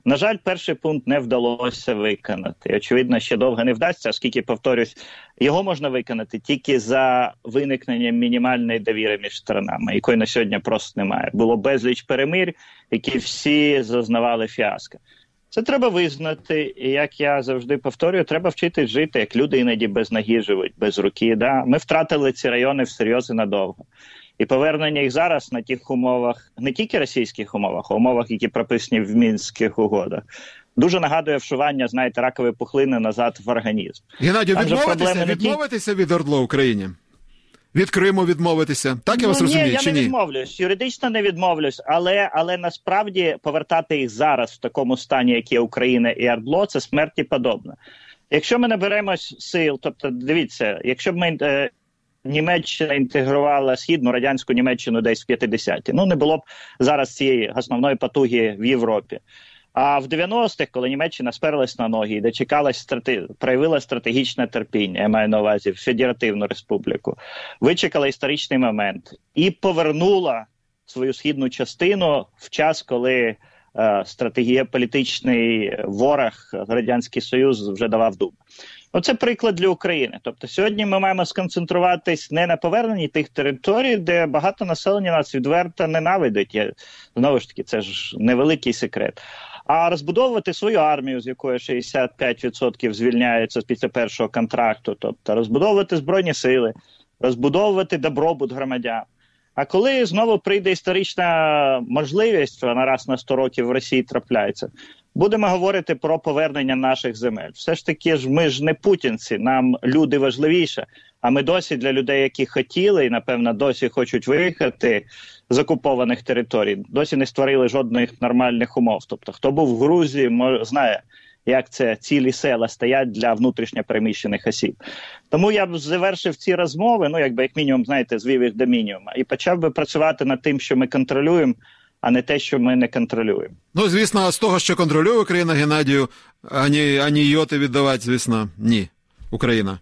Speaker 9: На жаль, перший пункт не вдалося виконати. Очевидно, ще довго не вдасться, оскільки, повторюсь, його можна виконати тільки за виникненням мінімальної довіри між сторонами, якої на сьогодні просто немає. Було безліч перемир'я, які всі зазнавали фіаско. Це треба визнати, і як я завжди повторюю, треба вчитись жити, як люди іноді без ноги живуть, без руки. Да? Ми втратили ці райони всерйоз і надовго. І повернення їх зараз на тих умовах, не тільки російських умовах, а умовах, які прописані в Мінських угодах, дуже нагадує вшивання, знаєте, ракової пухлини назад в організм.
Speaker 2: Геннадію, відмовитися, відмовитися від ОРДЛО Україні? Від Криму відмовитися? Так я вас
Speaker 9: ну,
Speaker 2: розумію,
Speaker 9: ні,
Speaker 2: чи
Speaker 9: я
Speaker 2: ні?
Speaker 9: не відмовлюсь. Юридично не відмовлюсь, але, але насправді повертати їх зараз в такому стані, як є Україна і ОРДЛО, це смерті подобно. Якщо ми наберемось сил, тобто, дивіться, якщо б ми... Е, Німеччина інтегрувала Східну радянську Німеччину десь в п'ятдесяті. Ну, не було б зараз цієї основної потуги в Європі. А в дев'яностих, коли Німеччина сперлась на ноги і дочекалась, страти... проявила стратегічне терпіння, я маю на увазі Федеративну Республіку, вичекала історичний момент і повернула свою східну частину в час, коли е, стратегія політичний ворог, Радянський Союз, вже давав дуб. Оце приклад для України. Тобто сьогодні ми маємо сконцентруватись не на поверненні тих територій, де багато населення нас відверто ненавидить. Я, знову ж таки, це ж невеликий секрет. А розбудовувати свою армію, з якої шістдесят п'ять відсотків звільняються після першого контракту. Тобто розбудовувати збройні сили, розбудовувати добробут громадян. А коли знову прийде історична можливість, вона раз на сто років в Росії трапляється, будемо говорити про повернення наших земель. Все ж таки, ж ми ж не путінці, нам люди важливіше. А ми досі для людей, які хотіли і, напевно, досі хочуть виїхати з окупованих територій, досі не створили жодних нормальних умов. Тобто, хто був в Грузії, може, знає, як це цілі села стоять для внутрішньо переміщених осіб. Тому я б завершив ці розмови, ну, якби, як мінімум, знаєте, звів їх до мінімуму, і почав би працювати над тим, що ми контролюємо, а не те, що ми не контролюємо.
Speaker 2: Ну, звісно, з того, що контролює Україна, Геннадію, ані, ані йоти віддавати, звісно, ні. Україна.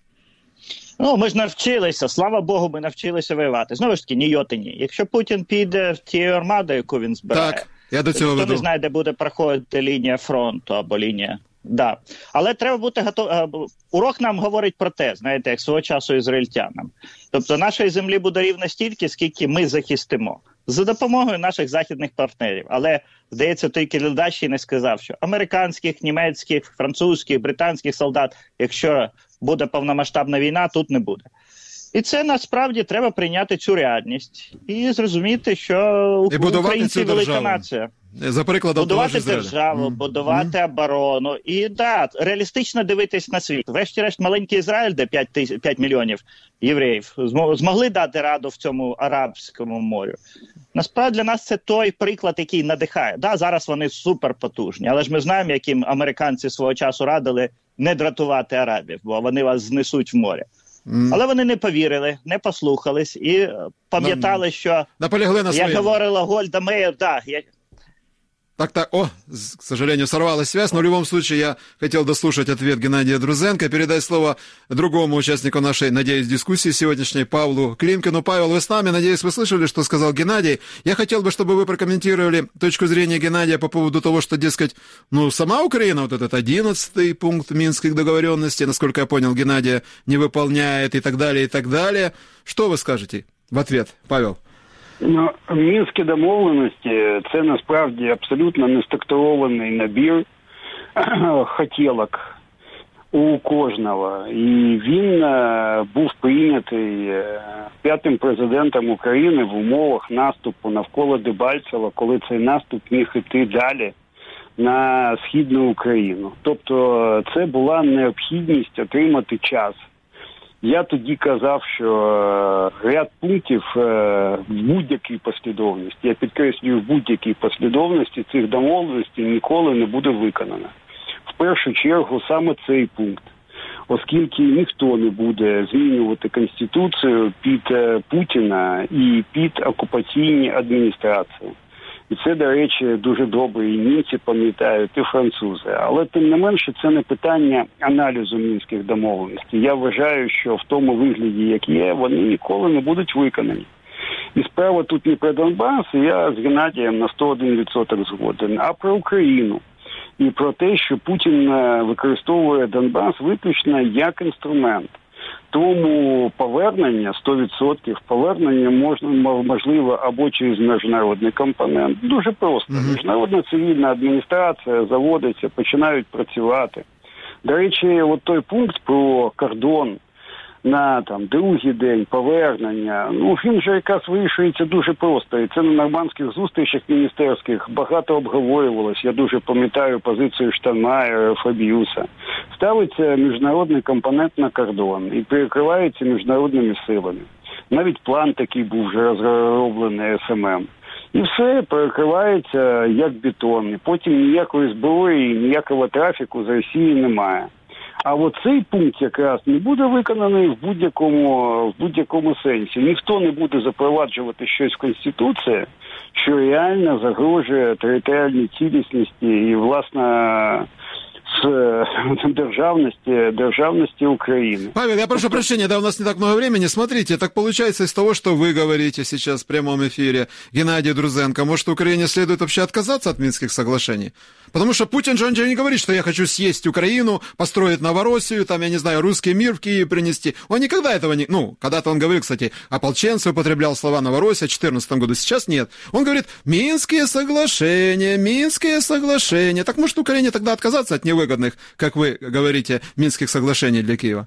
Speaker 9: Ну, ми ж навчилися, слава Богу, ми навчилися воювати. Знову ж таки, ні йоти, ні. Якщо Путін піде в тією армадою, яку він збирає,
Speaker 2: так, я до цього
Speaker 9: ніхто
Speaker 2: веду.
Speaker 9: не знає, де буде проходити лінія фронту або лінія. Да. Але треба бути готовим. Урок нам говорить про те, знаєте, як свого часу ізраїльтянам. Тобто нашої землі буде рівно стільки, скільки ми захистимо. За допомогою наших західних партнерів. Але, здається, той Кілдаші не сказав, що американських, німецьких, французьких, британських солдат, якщо буде повномасштабна війна, тут не буде. І це насправді треба прийняти цю реальність і зрозуміти, що
Speaker 2: і
Speaker 9: українці велика нація.
Speaker 2: За прикладом
Speaker 9: будувати державу, mm. будувати mm. оборону. І, да, реалістично дивитись на світ. Врешті-решт, маленький Ізраїль, де п'ять мільйонів євреїв, змогли дати раду в цьому Арабському морю. Насправді, для нас це той приклад, який надихає. Да, зараз вони суперпотужні, але ж ми знаємо, яким американці свого часу радили не дратувати арабів, бо вони вас знесуть в море. Mm. Але вони не повірили, не послухались і пам'ятали, mm. що,
Speaker 2: наполягли на
Speaker 9: як говорила Гольда Меїр, да, я...
Speaker 2: Так, так, о, к сожалению, сорвалась связь, но в любом случае я хотел дослушать ответ Геннадия Друзенко, передать слово другому участнику нашей, надеюсь, дискуссии сегодняшней, Павлу Климкину. Павел, вы с нами, надеюсь, вы слышали, что сказал Геннадий. Я хотел бы, чтобы вы прокомментировали точку зрения Геннадия по поводу того, что, дескать, ну, сама Украина, вот этот одиннадцатый пункт Минских договоренностей, насколько я понял, Геннадия не выполняет и так далее, и так далее. Что вы скажете в ответ, Павел?
Speaker 8: Ну, Мінські домовленості – це насправді абсолютно неструктурований набір хотілок у кожного. І він е, був прийнятий е, п'ятим президентом України в умовах наступу навколо Дебальцева, коли цей наступ міг іти далі на Східну Україну. Тобто це була необхідність отримати час. Я тоді казав, що ряд пунктів в будь-якій послідовності, я підкреслюю, в будь-якій послідовності цих домовленостей ніколи не буде виконано. В першу чергу саме цей пункт, оскільки ніхто не буде змінювати Конституцію під Путіна і під окупаційні адміністрації. І це, до речі, дуже добре і німці пам'ятають, і французи. Але, тим не менше, це не питання аналізу Мінських домовленостей. Я вважаю, що в тому вигляді, як є, вони ніколи не будуть виконані. І справа тут не про Донбас, я з Геннадієм на сто один відсоток згоден, а про Україну. і про те, що Путін використовує Донбас виключно як інструмент. Тому повернення, сто відсотків повернення можна, можливо або через міжнародний компонент. Дуже просто. Mm-hmm. Міжнародна цивільна адміністрація заводиться, починають працювати. До речі, от той пункт про кордон на там другий день повернення, ну він вже якраз вирішується дуже просто. І це на нормандських зустрічах міністерських багато обговорювалось. Я дуже пам'ятаю позицію Штайнмайєра, Фабіуса. Ставиться міжнародний компонент на кордон і перекривається міжнародними силами. Навіть план такий був вже розроблений ес ем ем. І все перекривається як бетон. І потім ніякої зброї, ніякого трафіку з Росії немає. А от цей пункт якраз не буде виконаний в будь-якому, в будь-якому сенсі. Ніхто не буде запроваджувати щось в Конституції, що реально загрожує територіальній цілісності і, власне, с державности, державности Украины.
Speaker 2: Павел, я прошу прощения, да, у нас не так много времени. Смотрите, так получается из того, что вы говорите сейчас в прямом эфире, Геннадий Друзенко, может, Украине следует вообще отказаться от Минских соглашений? Потому что Путин же, он же не говорит, что я хочу съесть Украину, построить Новороссию, там, я не знаю, русский мир в Киев принести. Он никогда этого не... Ну, когда-то он говорил, кстати, ополченцы, употреблял слова Новороссия в две тысячи четырнадцатом году, сейчас нет. Он говорит, Минские соглашения, Минские соглашения. Так может, Украине тогда отказаться от невыгодных, как вы говорите, Минских соглашений для Києва?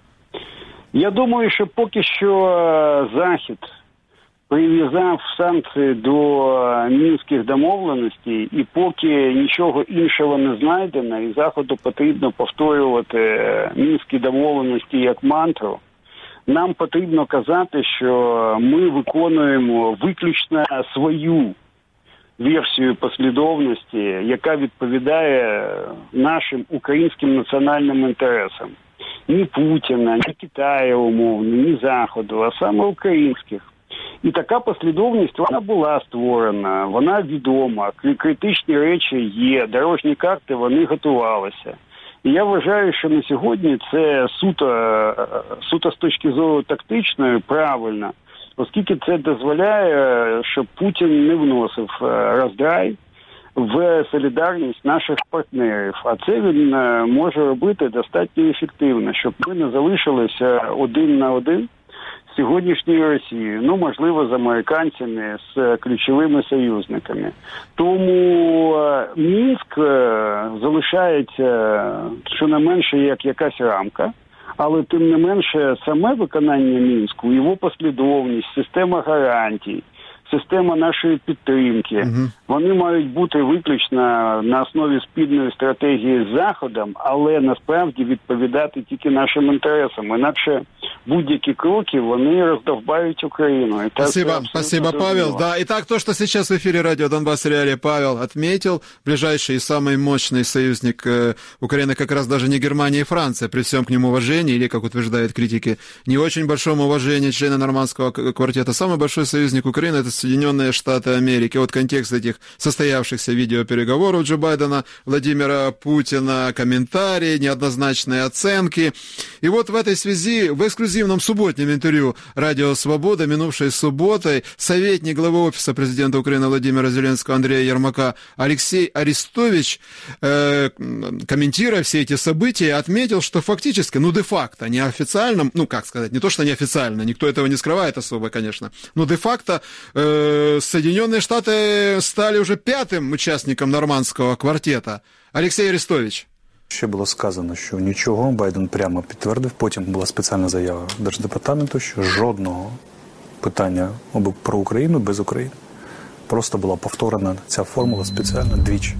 Speaker 8: Я думаю, що поки що Захід прив'язав санкції до Мінських домовленостей, і поки нічого іншого не знайдено, і Заходу потрібно повторювати Мінські домовленості як мантру, нам потрібно казати, що ми виконуємо виключно свою версію послідовності, яка відповідає нашим українським національним інтересам. Ні Путіна, ні Китаю умовно, ні Заходу, а саме українських. І така послідовність, вона була створена, вона відома, критичні речі є, дорожні карти, вони готувалися. І я вважаю, що на сьогодні це суто, суто з точки зору тактичної правильно, оскільки це дозволяє, щоб Путін не вносив роздрай в солідарність наших партнерів. А це він може робити достатньо ефективно, щоб ми не залишилися один на один з сьогоднішньою Росією, ну, можливо, з американцями, з ключовими союзниками. Тому Мінськ залишається щонайменше як якась рамка, але тим не менше саме виконання Мінську, його послідовність, система гарантій, система нашої підтримки, угу. вони мають бути виключно на основі спільної стратегії з Заходом, але насправді відповідати тільки нашим інтересам. Інакше будь-які кроки, вони роздовбають Украину.
Speaker 2: Спасибо, спасибо, Павел. Да, итак, то, что сейчас в эфире радио «Донбасс Реалии» Павел отметил, ближайший и самый мощный союзник э, Украины как раз даже не Германия и Франция, при всем к нему уважении, или, как утверждают критики, не очень большом уважении члена нормандского квартета. Самый большой союзник Украины — это Соединенные Штаты Америки. Вот контекст этих состоявшихся видеопереговоров Джо Байдена, Владимира Путина, комментарии, неоднозначные оценки. И вот в этой связи в эксклюзивном субботнем интервью «Радио Свобода» минувшей субботой советник главы Офиса президента Украины Владимира Зеленского Андрея Ермака Алексей Арестович, э, комментируя все эти события, отметил, что фактически, ну де-факто, неофициально, ну как сказать, не то что неофициально, никто этого не скрывает особо, конечно, но де-факто э, Соединенные Штаты стали уже пятым участником нормандского квартета. Алексей Арестович.
Speaker 10: Ще було сказано, що нічого, Байден прямо підтвердив, потім була спеціальна заява Держдепартаменту, що жодного питання про Україну без України. Просто була повторена ця формула спеціально двічі.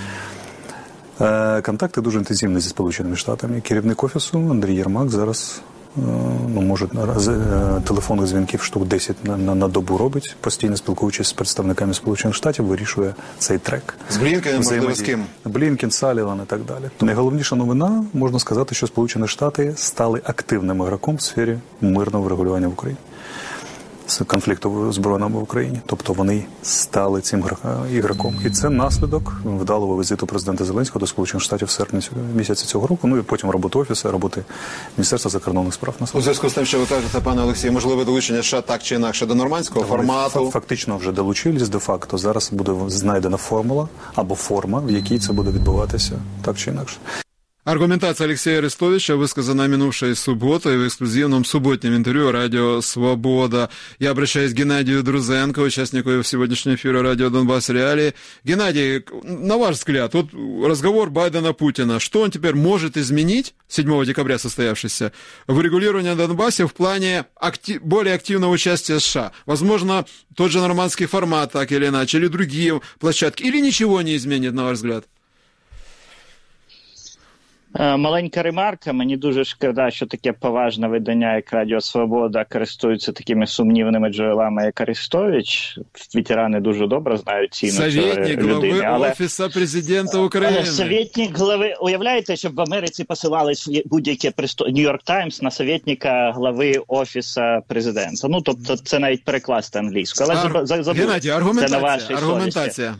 Speaker 10: Контакти дуже інтенсивні зі Сполученими Штатами. Керівник Офісу Андрій Єрмак зараз, ну, може, телефонних дзвінків штук десять на, на, на добу робить, постійно спілкуючись з представниками Сполучених Штатів, вирішує цей трек.
Speaker 2: З Блінкеном, можливо, з ким?
Speaker 10: Блінкен, Саліван і так далі. Найголовніша новина, можна сказати, що Сполучені Штати стали активним ігроком в сфері мирного врегулювання в Україні. з конфлікту збройного в Україні. Тобто вони стали цим ігроком. І це наслідок вдалого візиту президента Зеленського до Сполучених Штатів в серпні місяці цього року. Ну і потім роботи Офісу, роботи Міністерства закордонних справ.
Speaker 2: У зв'язку з тим, що ви кажете, пане Олексію, можливе долучення США так чи інакше до нормандського формату?
Speaker 10: Фактично вже долучились де-факто. Зараз буде знайдена формула або форма, в якій це буде відбуватися так чи інакше.
Speaker 2: Аргументация Алексея Арестовича высказана минувшей субботой в эксклюзивном субботнем интервью «Радио Свобода». Я обращаюсь к Геннадию Друзенко, участнику сегодняшнего эфира «Радио Донбасс Реалии». Геннадий, на ваш взгляд, вот разговор Байдена-Путина, что он теперь может изменить, седьмого декабря состоявшийся, в регулировании на Донбассе в плане актив, более активного участия США? Возможно, тот же нормандский формат, так или иначе, или другие площадки, или ничего не изменит, на ваш взгляд?
Speaker 9: Маленька ремарка. Мені дуже шкода, що таке поважне видання, як Радіо Свобода, користуються такими сумнівними джерелами, як Арестович. Ветерани дуже добре знають ціну цієї людини.
Speaker 2: Советник глави але... Офісу президента України.
Speaker 9: Советник глави... Уявляєте, щоб в Америці посилали будь-яке престо... Нью-Йорк Таймс на советника глави Офісу президента. Ну, тобто це навіть перекласти англійською. Але
Speaker 2: Ар...
Speaker 9: забудь,
Speaker 2: Геннадій, аргументація.
Speaker 9: Це
Speaker 2: аргументація.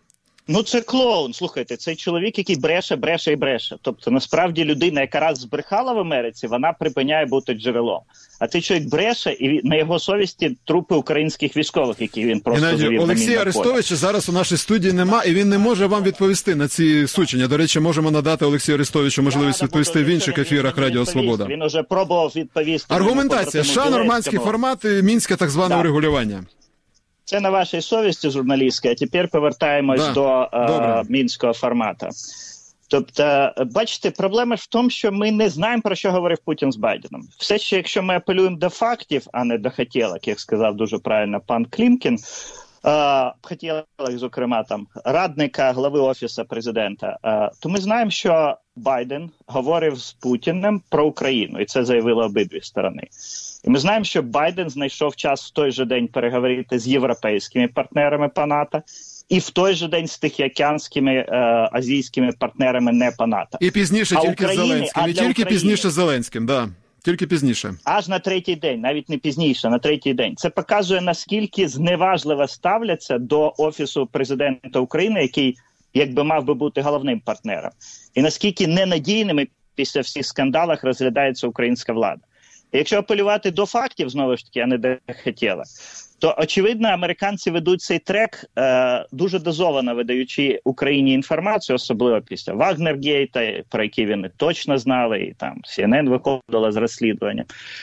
Speaker 9: Ну, це клоун, слухайте, це чоловік, який бреше, бреше і бреше. Тобто, насправді, людина, яка раз збрехала в Америці, вона припиняє бути джерелом. А цей чоловік бреше, і на його совісті трупи українських військових, які він просто
Speaker 2: Геннадій,
Speaker 9: завів на мінне поле.
Speaker 2: Олексія Арестовича зараз у нашій студії нема, і він не може вам відповісти на ці сучення. До речі, можемо надати Олексію Арестовичу можливість відповісти в інших ефірах Радіо Свобода.
Speaker 9: Він уже пробував відповісти.
Speaker 2: Аргументація. США, нормандський формат і мінське так зване да. урегулювання.
Speaker 9: Це на вашій совісті, журналістська. А тепер повертаємось да. до е, мінського формату. Тобто, бачите, проблема ж в тому, що ми не знаємо, про що говорив Путін з Байденом. Все ще, якщо ми апелюємо до фактів, а не до хотілок, як сказав дуже правильно пан Клімкін, е, хотілок, зокрема, там, радника глави Офісу президента, е, то ми знаємо, що Байден говорив з Путіним про Україну, і це заявили обидві сторони. І ми знаємо, що Байден знайшов час в той же день переговорити з європейськими партнерами по НАТО і в той же день з тихоокеанськими е, азійськими партнерами не по НАТО.
Speaker 2: І пізніше а тільки України, з Зеленським. І тільки України, пізніше з Зеленським, да. Тільки пізніше.
Speaker 9: Аж на третій день, навіть не пізніше, на третій день. Це показує, наскільки зневажливо ставляться до Офісу президента України, який якби мав би бути головним партнером. І наскільки ненадійними після всіх скандалів розглядається українська влада. Якщо апелювати до фактів, знову ж таки, а не де хотіла, то, очевидно, американці ведуть цей трек е, дуже дозовано, видаючи Україні інформацію, особливо після Вагнергейта, про який вони точно знали, і там Сі Ен Ен виходила з розслідуванням.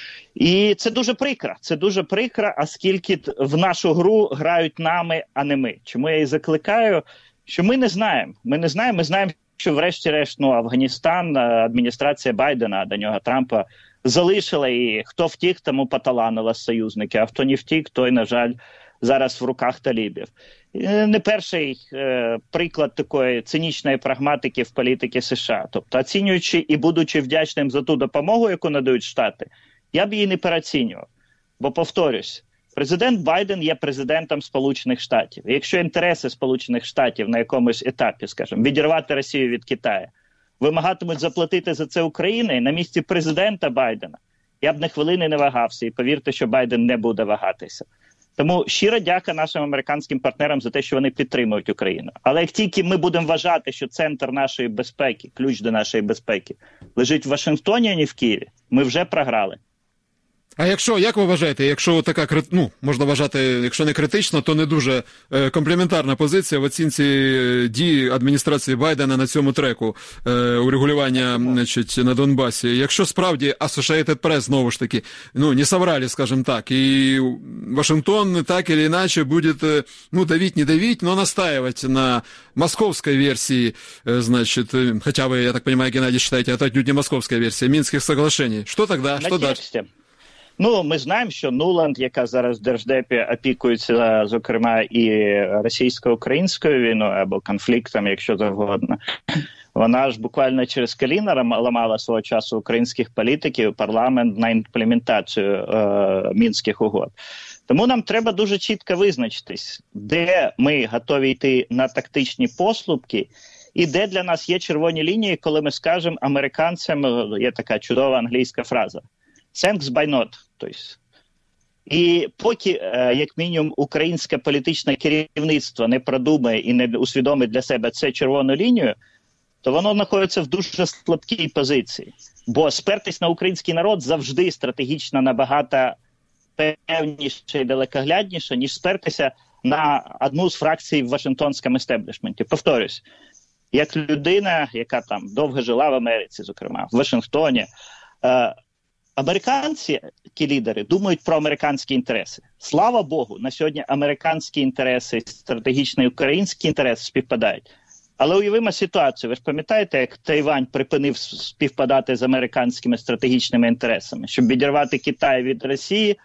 Speaker 9: І це дуже прикро, це дуже прикро, оскільки в нашу гру грають нами, а не ми. Чому я і закликаю, що ми не знаємо, ми не знаємо, ми знаємо, що врешті-решт, ну, Афганістан, адміністрація Байдена, а до нього Трампа, залишила, і хто втік, тому поталанила союзники, а хто не втік, той, на жаль, зараз в руках талібів. Не перший е, приклад такої цинічної прагматики в політиці США. Тобто, оцінюючи і будучи вдячним за ту допомогу, яку надають Штати, я б її не переоцінював. Бо, повторюсь, президент Байден є президентом Сполучених Штатів. І якщо інтереси Сполучених Штатів на якомусь етапі, скажімо, відірвати Росію від Китаю, вимагатимуть заплатити за це Україні, на місці президента Байдена, я б на хвилини не вагався. І повірте, що Байден не буде вагатися. Тому щиро дяка нашим американським партнерам за те, що вони підтримують Україну. Але як тільки ми будемо вважати, що центр нашої безпеки, ключ до нашої безпеки, лежить в Вашингтоні, а не в Києві, ми вже програли.
Speaker 2: А якщо, як ви вважаєте, якщо така, ну, можна вважати, якщо не критична, то не дуже е, комплементарна позиція в оцінці дій адміністрації Байдена на цьому треку е, урегулювання, значить, на Донбасі. Якщо справді Associated Press, знову ж таки, ну, не соврали, скажем так, и Вашингтон так или иначе будет, ну, давить, не давить, но настаивать на московской версии, значит, хотя вы, я так понимаю, Геннадий, считаете, это отнюдь не московская версия, Минских соглашений. Что тогда? Что дальше?
Speaker 9: Ну, ми знаємо, що Нуланд, яка зараз в Держдепі опікується, зокрема, і російсько-українською війною або конфліктом, якщо завгодно, вона ж буквально через коліна ламала свого часу українських політиків, парламент на імплементацію е, Мінських угод. Тому нам треба дуже чітко визначитись, де ми готові йти на тактичні поступки, і де для нас є червоні лінії, коли ми скажемо американцям, є така чудова англійська фраза, thanks by not, тобто І поки, як мінімум, українське політичне керівництво не продумає і не усвідомить для себе це червону лінію, то воно знаходиться в дуже слабкій позиції. Бо спертись на український народ завжди стратегічно набагато певніше і далекоглядніше, ніж спертися на одну з фракцій в Вашингтонському естеблішменті. Повторюсь, як людина, яка там довго жила в Америці, зокрема, в Вашингтоні, е, американські лідери думають про американські інтереси. Слава Богу, на сьогодні американські інтереси, стратегічні українські інтереси співпадають. Але уявимо ситуацію. Ви ж пам'ятаєте, як Тайвань припинив співпадати з американськими стратегічними інтересами? Щоб відірвати Китай від Росії,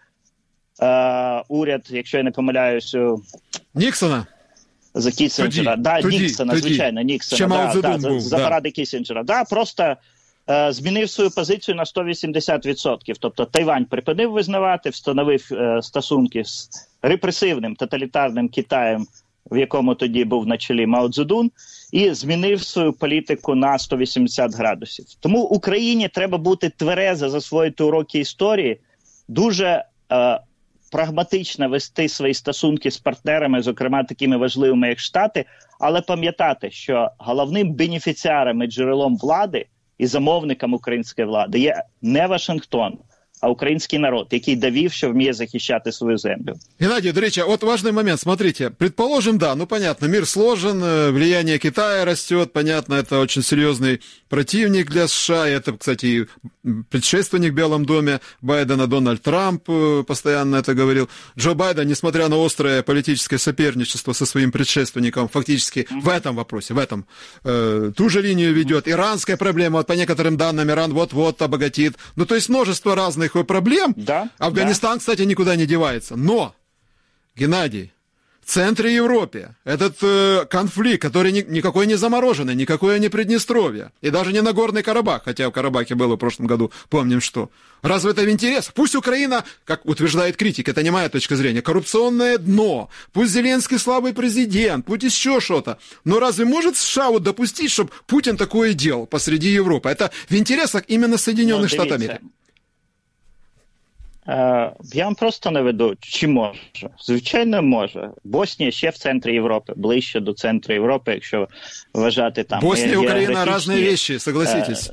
Speaker 9: е, уряд, якщо я не помиляюсь...
Speaker 2: Ніксона?
Speaker 9: За Кісінджера. Так, да, Ніксона, тоді. звичайно, Ніксона. Да, да, за, за да. поради Кісінджера. Да, просто е, змінив свою позицію на сто вісімдесят відсотків. Тобто Тайвань припинив визнавати, встановив е, стосунки з репресивним, тоталітарним Китаєм, в якому тоді був на чолі Мао Цзедун, і змінив свою політику на сто вісімдесят градусів. Тому Україні треба бути тверезо, засвоїти уроки історії, дуже е, прагматично вести свої стосунки з партнерами, зокрема такими важливими, як Штати, але пам'ятати, що головним бенефіціаром і джерелом влади і замовником української влади є не Вашингтон, а украинский народ, який довів, що вміє захищати свою землю.
Speaker 2: Геннадий, до речи, вот важный момент, смотрите, предположим, да, ну понятно, мир сложен, влияние Китая растет, понятно, это очень серьезный противник для США, это, кстати, предшественник в Белом доме Байдена, Дональд Трамп постоянно это говорил. Джо Байден, несмотря на острое политическое соперничество со своим предшественником, фактически mm-hmm. в этом вопросе, в этом, э, ту же линию ведет. Иранская проблема, вот по некоторым данным, Иран вот-вот обогатит. Ну, то есть множество разных проблем.
Speaker 9: Да,
Speaker 2: Афганистан,
Speaker 9: да.
Speaker 2: кстати, никуда не девается. Но, Геннадий, в центре Европы этот э, конфликт, который ни, никакой не замороженный, никакое не Приднестровье, и даже не Нагорный Карабах, хотя в Карабахе было в прошлом году, помним что. Разве это в интересах? Пусть Украина, как утверждает критик, это не моя точка зрения, коррупционное дно, пусть Зеленский слабый президент, пусть еще что-то. Но разве может США вот допустить, чтобы Путин такое делал посреди Европы? Это в интересах именно Соединенных ну, Штатов Америки.
Speaker 9: Я вам просто наведу, чи може. Звичайно, може. Боснія ще в центрі Європи, ближче до центру Європи, якщо вважати там.
Speaker 2: Боснія і Україна – різні речі, согласитесь.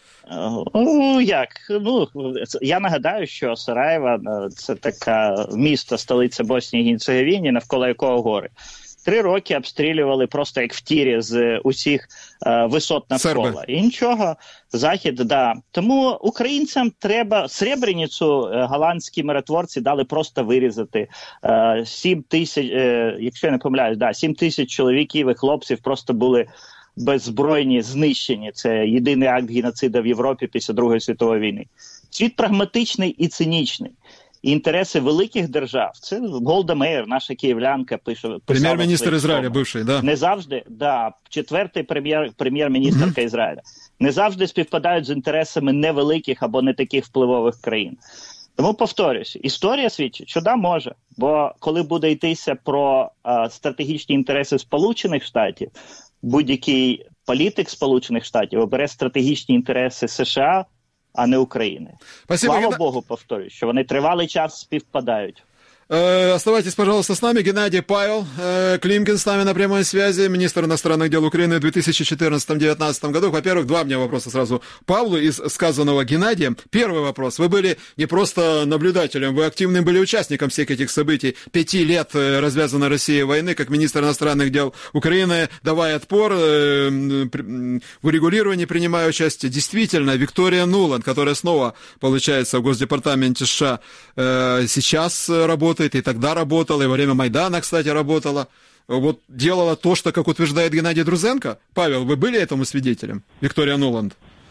Speaker 9: Ну, як? Ну, я нагадаю, що Сараєво – це така місто, столиця Боснії і Герцеговіни, навколо якого гори. Три роки обстрілювали просто як в тірі з усіх е, висот навколо. І нічого, Захід, да. Тому українцям треба, Сребреницю е, голландські миротворці дали просто вирізати. Е, сім тисяч, е, якщо я не помиляюсь, да, сім тисяч чоловіків і хлопців просто були беззбройні, знищені. Це єдиний акт геноциду в Європі після Другої світової війни. Світ прагматичний і цинічний. І інтереси великих держав. Це Голда Меїр, наша київлянка, пише.
Speaker 2: Прем'єр-міністр Ізраїля, бивший, да.
Speaker 9: Не завжди, да, четвертий прем'єр, прем'єр-міністерка mm-hmm. Ізраїля. Не завжди співпадають з інтересами невеликих або не таких впливових країн. Тому повторюсь, історія свідчить, що да, може. Бо коли буде йтися про а, стратегічні інтереси Сполучених Штатів, будь-який політик Сполучених Штатів обере стратегічні інтереси США, а не України.
Speaker 2: Спасибо,
Speaker 9: Слава
Speaker 2: Гена...
Speaker 9: Богу, повторюю, що вони тривалий час співпадають.
Speaker 2: Э, оставайтесь, пожалуйста, с нами. Геннадий Павел э, Климкин с нами на прямой связи, министр иностранных дел Украины в две тысячи четырнадцатом — две тысячи девятнадцатом году. Во-первых, два у меня вопроса сразу Павлу из сказанного Геннадием. Первый вопрос. Вы были не просто наблюдателем, вы активным были участником всех этих событий. Пяти лет развязанной Россией войны, как министр иностранных дел Украины, давая отпор, э, в урегулировании принимая участие. Действительно, Виктория Нуланд, которая снова, получается, в Госдепартаменте США э, сейчас работает, и тогда работала, и во время Майдана, кстати, работала. Вот делала то, что, как утверждает Геннадий Друзенко. Павел, ви були этому свидетелем? Вікторія Нуланд.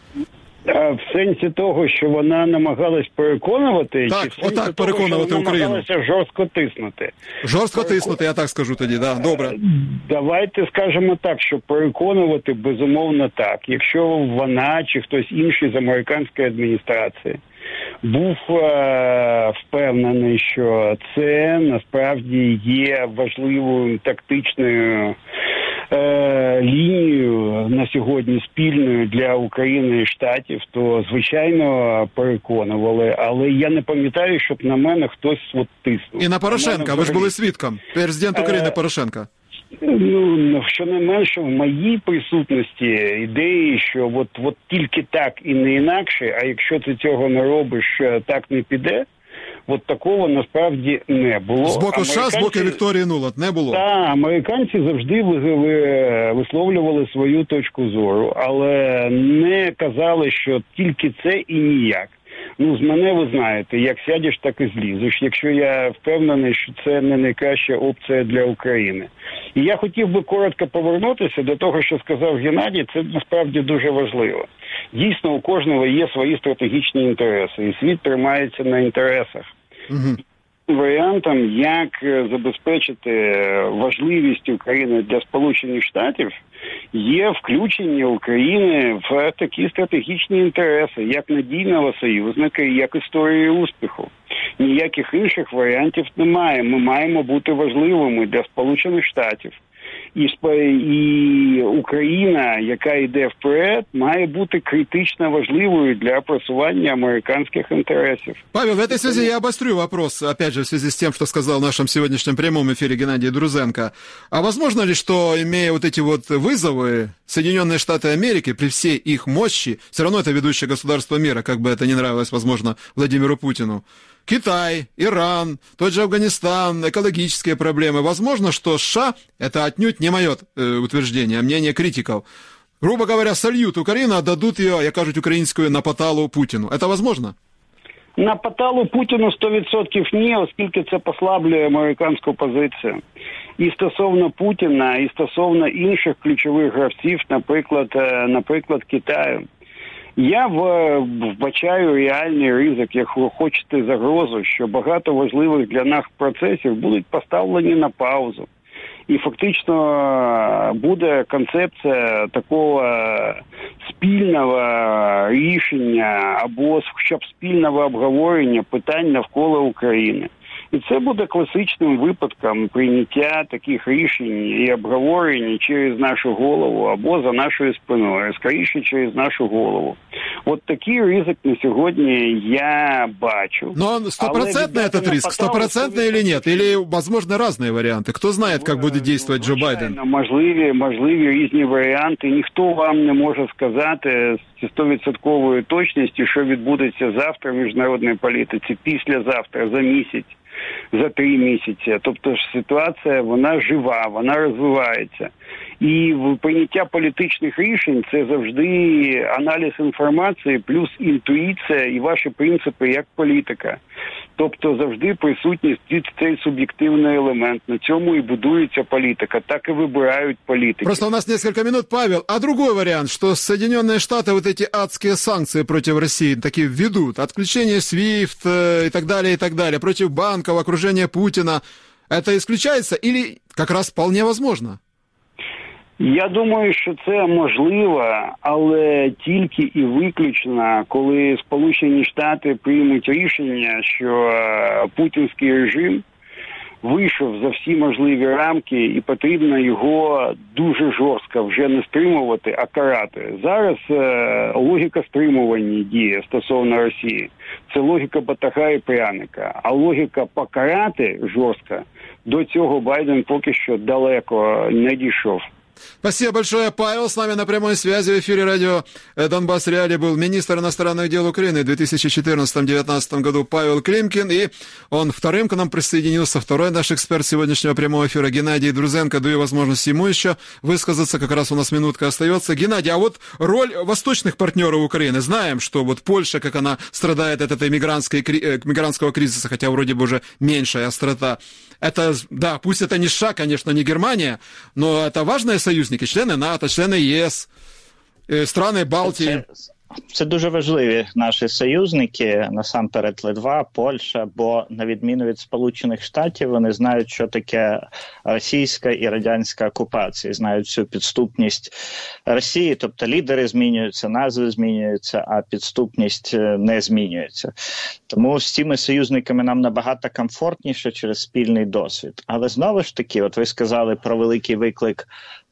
Speaker 8: В сенсі того, що вона намагалась переконувати,
Speaker 2: так,
Speaker 8: чи в сенсі
Speaker 2: отак,
Speaker 8: того,
Speaker 2: переконувати
Speaker 8: що вона
Speaker 2: Україну.
Speaker 8: намагалася жорстко тиснути?
Speaker 2: Жорстко Перекон... тиснути, я так скажу тоді, да, добре.
Speaker 8: Давайте скажемо так, що переконувати безумовно так. Якщо вона чи хтось інший з американської адміністрації був е- впевнений, що це насправді є важливою тактичною е, лінію на сьогодні спільною для України і Штатів, то, звичайно, переконували. Але я не пам'ятаю, щоб на мене хтось от тиснув.
Speaker 2: І на Порошенка, ви ж були свідком. Президент України Порошенка.
Speaker 8: Ну, щонайменше в моїй присутності ідеї, що от, от тільки так і не інакше, а якщо ти цього не робиш, так не піде, от такого насправді не було.
Speaker 2: З боку
Speaker 8: Американці...
Speaker 2: США, з боку Вікторії Нуланд не було.
Speaker 8: Так, американці завжди висловлювали свою точку зору, але не казали, що тільки це і ніяк. Ну, з мене, ви знаєте, як сядеш, так і злізеш, якщо я впевнений, що це не найкраща опція для України. І я хотів би коротко повернутися до того, що сказав Геннадій, це насправді дуже важливо. Дійсно, у кожного є свої стратегічні інтереси, і світ тримається на інтересах.
Speaker 2: Угу.
Speaker 8: Варіантом, як забезпечити важливість України для Сполучених Штатів, є включення України в такі стратегічні інтереси, як надійного союзника і як історії успіху. Ніяких інших варіантів немає. Ми маємо бути важливими для Сполучених Штатів. І, і Україна, яка йде вперед, має бути критично важливою для просування американских интересов.
Speaker 2: Павел, в этой связи я обострю вопрос, опять же, в связи с тем, что сказал в нашем сегодняшнем прямом эфире Геннадий Друзенко. А возможно ли, что, имея вот эти вот вызовы, Соединенные Штаты Америки, при всей их мощи, все равно это ведущее государство мира, как бы это ни нравилось, возможно, Владимиру Путину, Китай, Иран, тот же Афганистан, экологические проблемы. Возможно, что США, это отнюдь не мое э, утверждение, а мнение критиков, грубо говоря, сольют Украину, отдадут ее, як кажуть, українською, на поталу Путіну. Это возможно?
Speaker 8: На поталу Путіну сто відсотків ні, оскільки це послаблює американську позицію. І стосовно Путіна, і стосовно інших ключових гравців, наприклад, наприклад Китаю. Я вбачаю реальний ризик, як ви хочете, загрозу, що багато важливих для нас процесів будуть поставлені на паузу. І фактично буде концепція такого спільного рішення або хоча б спільного обговорення питань навколо України. І це буде класичним випадком прийняття таких рішень і обговорень через нашу голову або за нашою спиною, скоріше через нашу голову. От такий ризик на сьогодні я бачу.
Speaker 2: Но стопроцентный этот риск, стопроцентный или нет? Или, возможно, разные варианты? Кто знает, как будет действовать Джо Байден?
Speaker 8: Можливі, можливі різні варіанти. Ніхто вам не може сказати з стовідсотковою точністю, що відбудеться завтра в міжнародній політиці, післязавтра, за місяць, за три місяці. Тобто ж ситуація, вона жива, вона розвивається. І прийняття політичних рішень – це завжди аналіз інформації, плюс інтуїція і ваші принципи як політика. Тобто завжди присутній цей суб'єктивний елемент. На цьому і будується політика, так і вибирають політики.
Speaker 2: Просто у нас несколько минут, Павел. А другой вариант, что Соединенные Штаты вот эти адские санкции против России такие введут, отключение свифт и так далее, и так далее, против банков, окружение Путина. Это исключается или как раз вполне возможно?
Speaker 8: Я думаю, що це можливо, але тільки і виключно, коли Сполучені Штати приймуть рішення, що путінський режим вийшов за всі можливі рамки і потрібно його дуже жорстко вже не стримувати, а карати. Зараз е, логіка стримування діє стосовно Росії. Це логіка батога і пряника. А логіка покарати жорстко, до цього Байден поки що далеко не дійшов.
Speaker 2: Спасибо большое, Павел. С нами на прямой связи в эфире радио «Донбасс Реалии» был министр иностранных дел Украины в две тысячи четырнадцатом — две тысячи девятнадцатом году Павел Климкин. И он вторым к нам присоединился, второй наш эксперт сегодняшнего прямого эфира Геннадий Друзенко. Даю возможность ему еще высказаться, как раз у нас минутка остается. Геннадий, а вот роль восточных партнеров Украины. Знаем, что вот Польша, как она страдает от этой мигрантской, мигрантского кризиса, хотя вроде бы уже меньшая острота. Это, да, пусть это не США, конечно, не Германия, но это важные союзники, члени НАТО, члени ЄС, страни Балтії.
Speaker 9: Це, це дуже важливі наші союзники, насамперед Литва, Польща, бо на відміну від Сполучених Штатів вони знають, що таке російська і радянська окупація, знають цю підступність Росії, тобто лідери змінюються, назви змінюються, а підступність не змінюється. Тому з цими союзниками нам набагато комфортніше через спільний досвід. Але знову ж таки, от ви сказали про великий виклик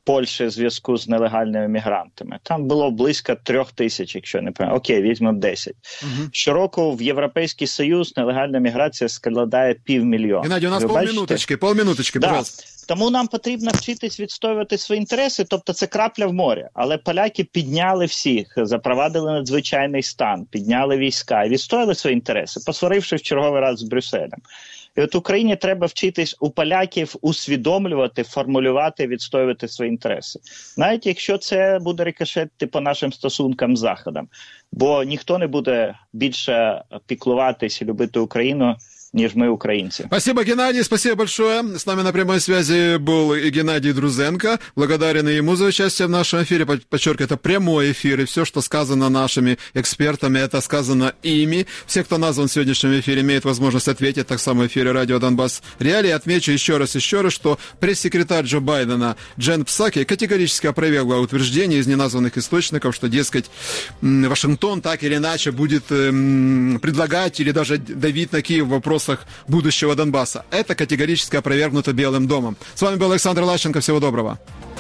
Speaker 9: Польщі в зв'язку з нелегальними мігрантами. Там було близько трьох тисяч, якщо не пам'ятаю. Окей, візьмемо десять. Угу. Щороку в Європейський Союз нелегальна міграція складає півмільйона.
Speaker 2: Геннадій, у нас полминуточки, полминуточки,
Speaker 9: да.
Speaker 2: пожалуйста.
Speaker 9: Тому нам потрібно вчитись відстоювати свої інтереси, тобто це крапля в морі. Але поляки підняли всіх, запровадили надзвичайний стан, підняли війська і відстояли свої інтереси, посваривши в черговий раз з Брюсселем. І от Україні треба вчитись у поляків усвідомлювати, формулювати, відстоювати свої інтереси. Навіть якщо це буде рикошетити по нашим стосункам з Заходом. Бо ніхто не буде більше піклуватись і любити Україну, ніж мы, украинцы.
Speaker 2: Спасибо, Геннадий, спасибо большое. С нами на прямой связи был и Геннадий Друзенко. Благодарен и ему за участие в нашем эфире. Подчеркиваю, это прямой эфир, и все, что сказано нашими экспертами, это сказано ими. Все, кто назван в сегодняшнем эфире, имеют возможность ответить, так само в эфире радио «Донбасс Реалии». Отмечу еще раз, еще раз, что пресс-секретарь Джо Байдена Джен Псаки категорически опровергла утверждение из неназванных источников, что, дескать, Вашингтон так или иначе будет предлагать или даже давить на Киев в вопросах будущего Донбасса. Это категорически опровергнуто Белым домом. С вами был Александр Лащенко. Всего доброго.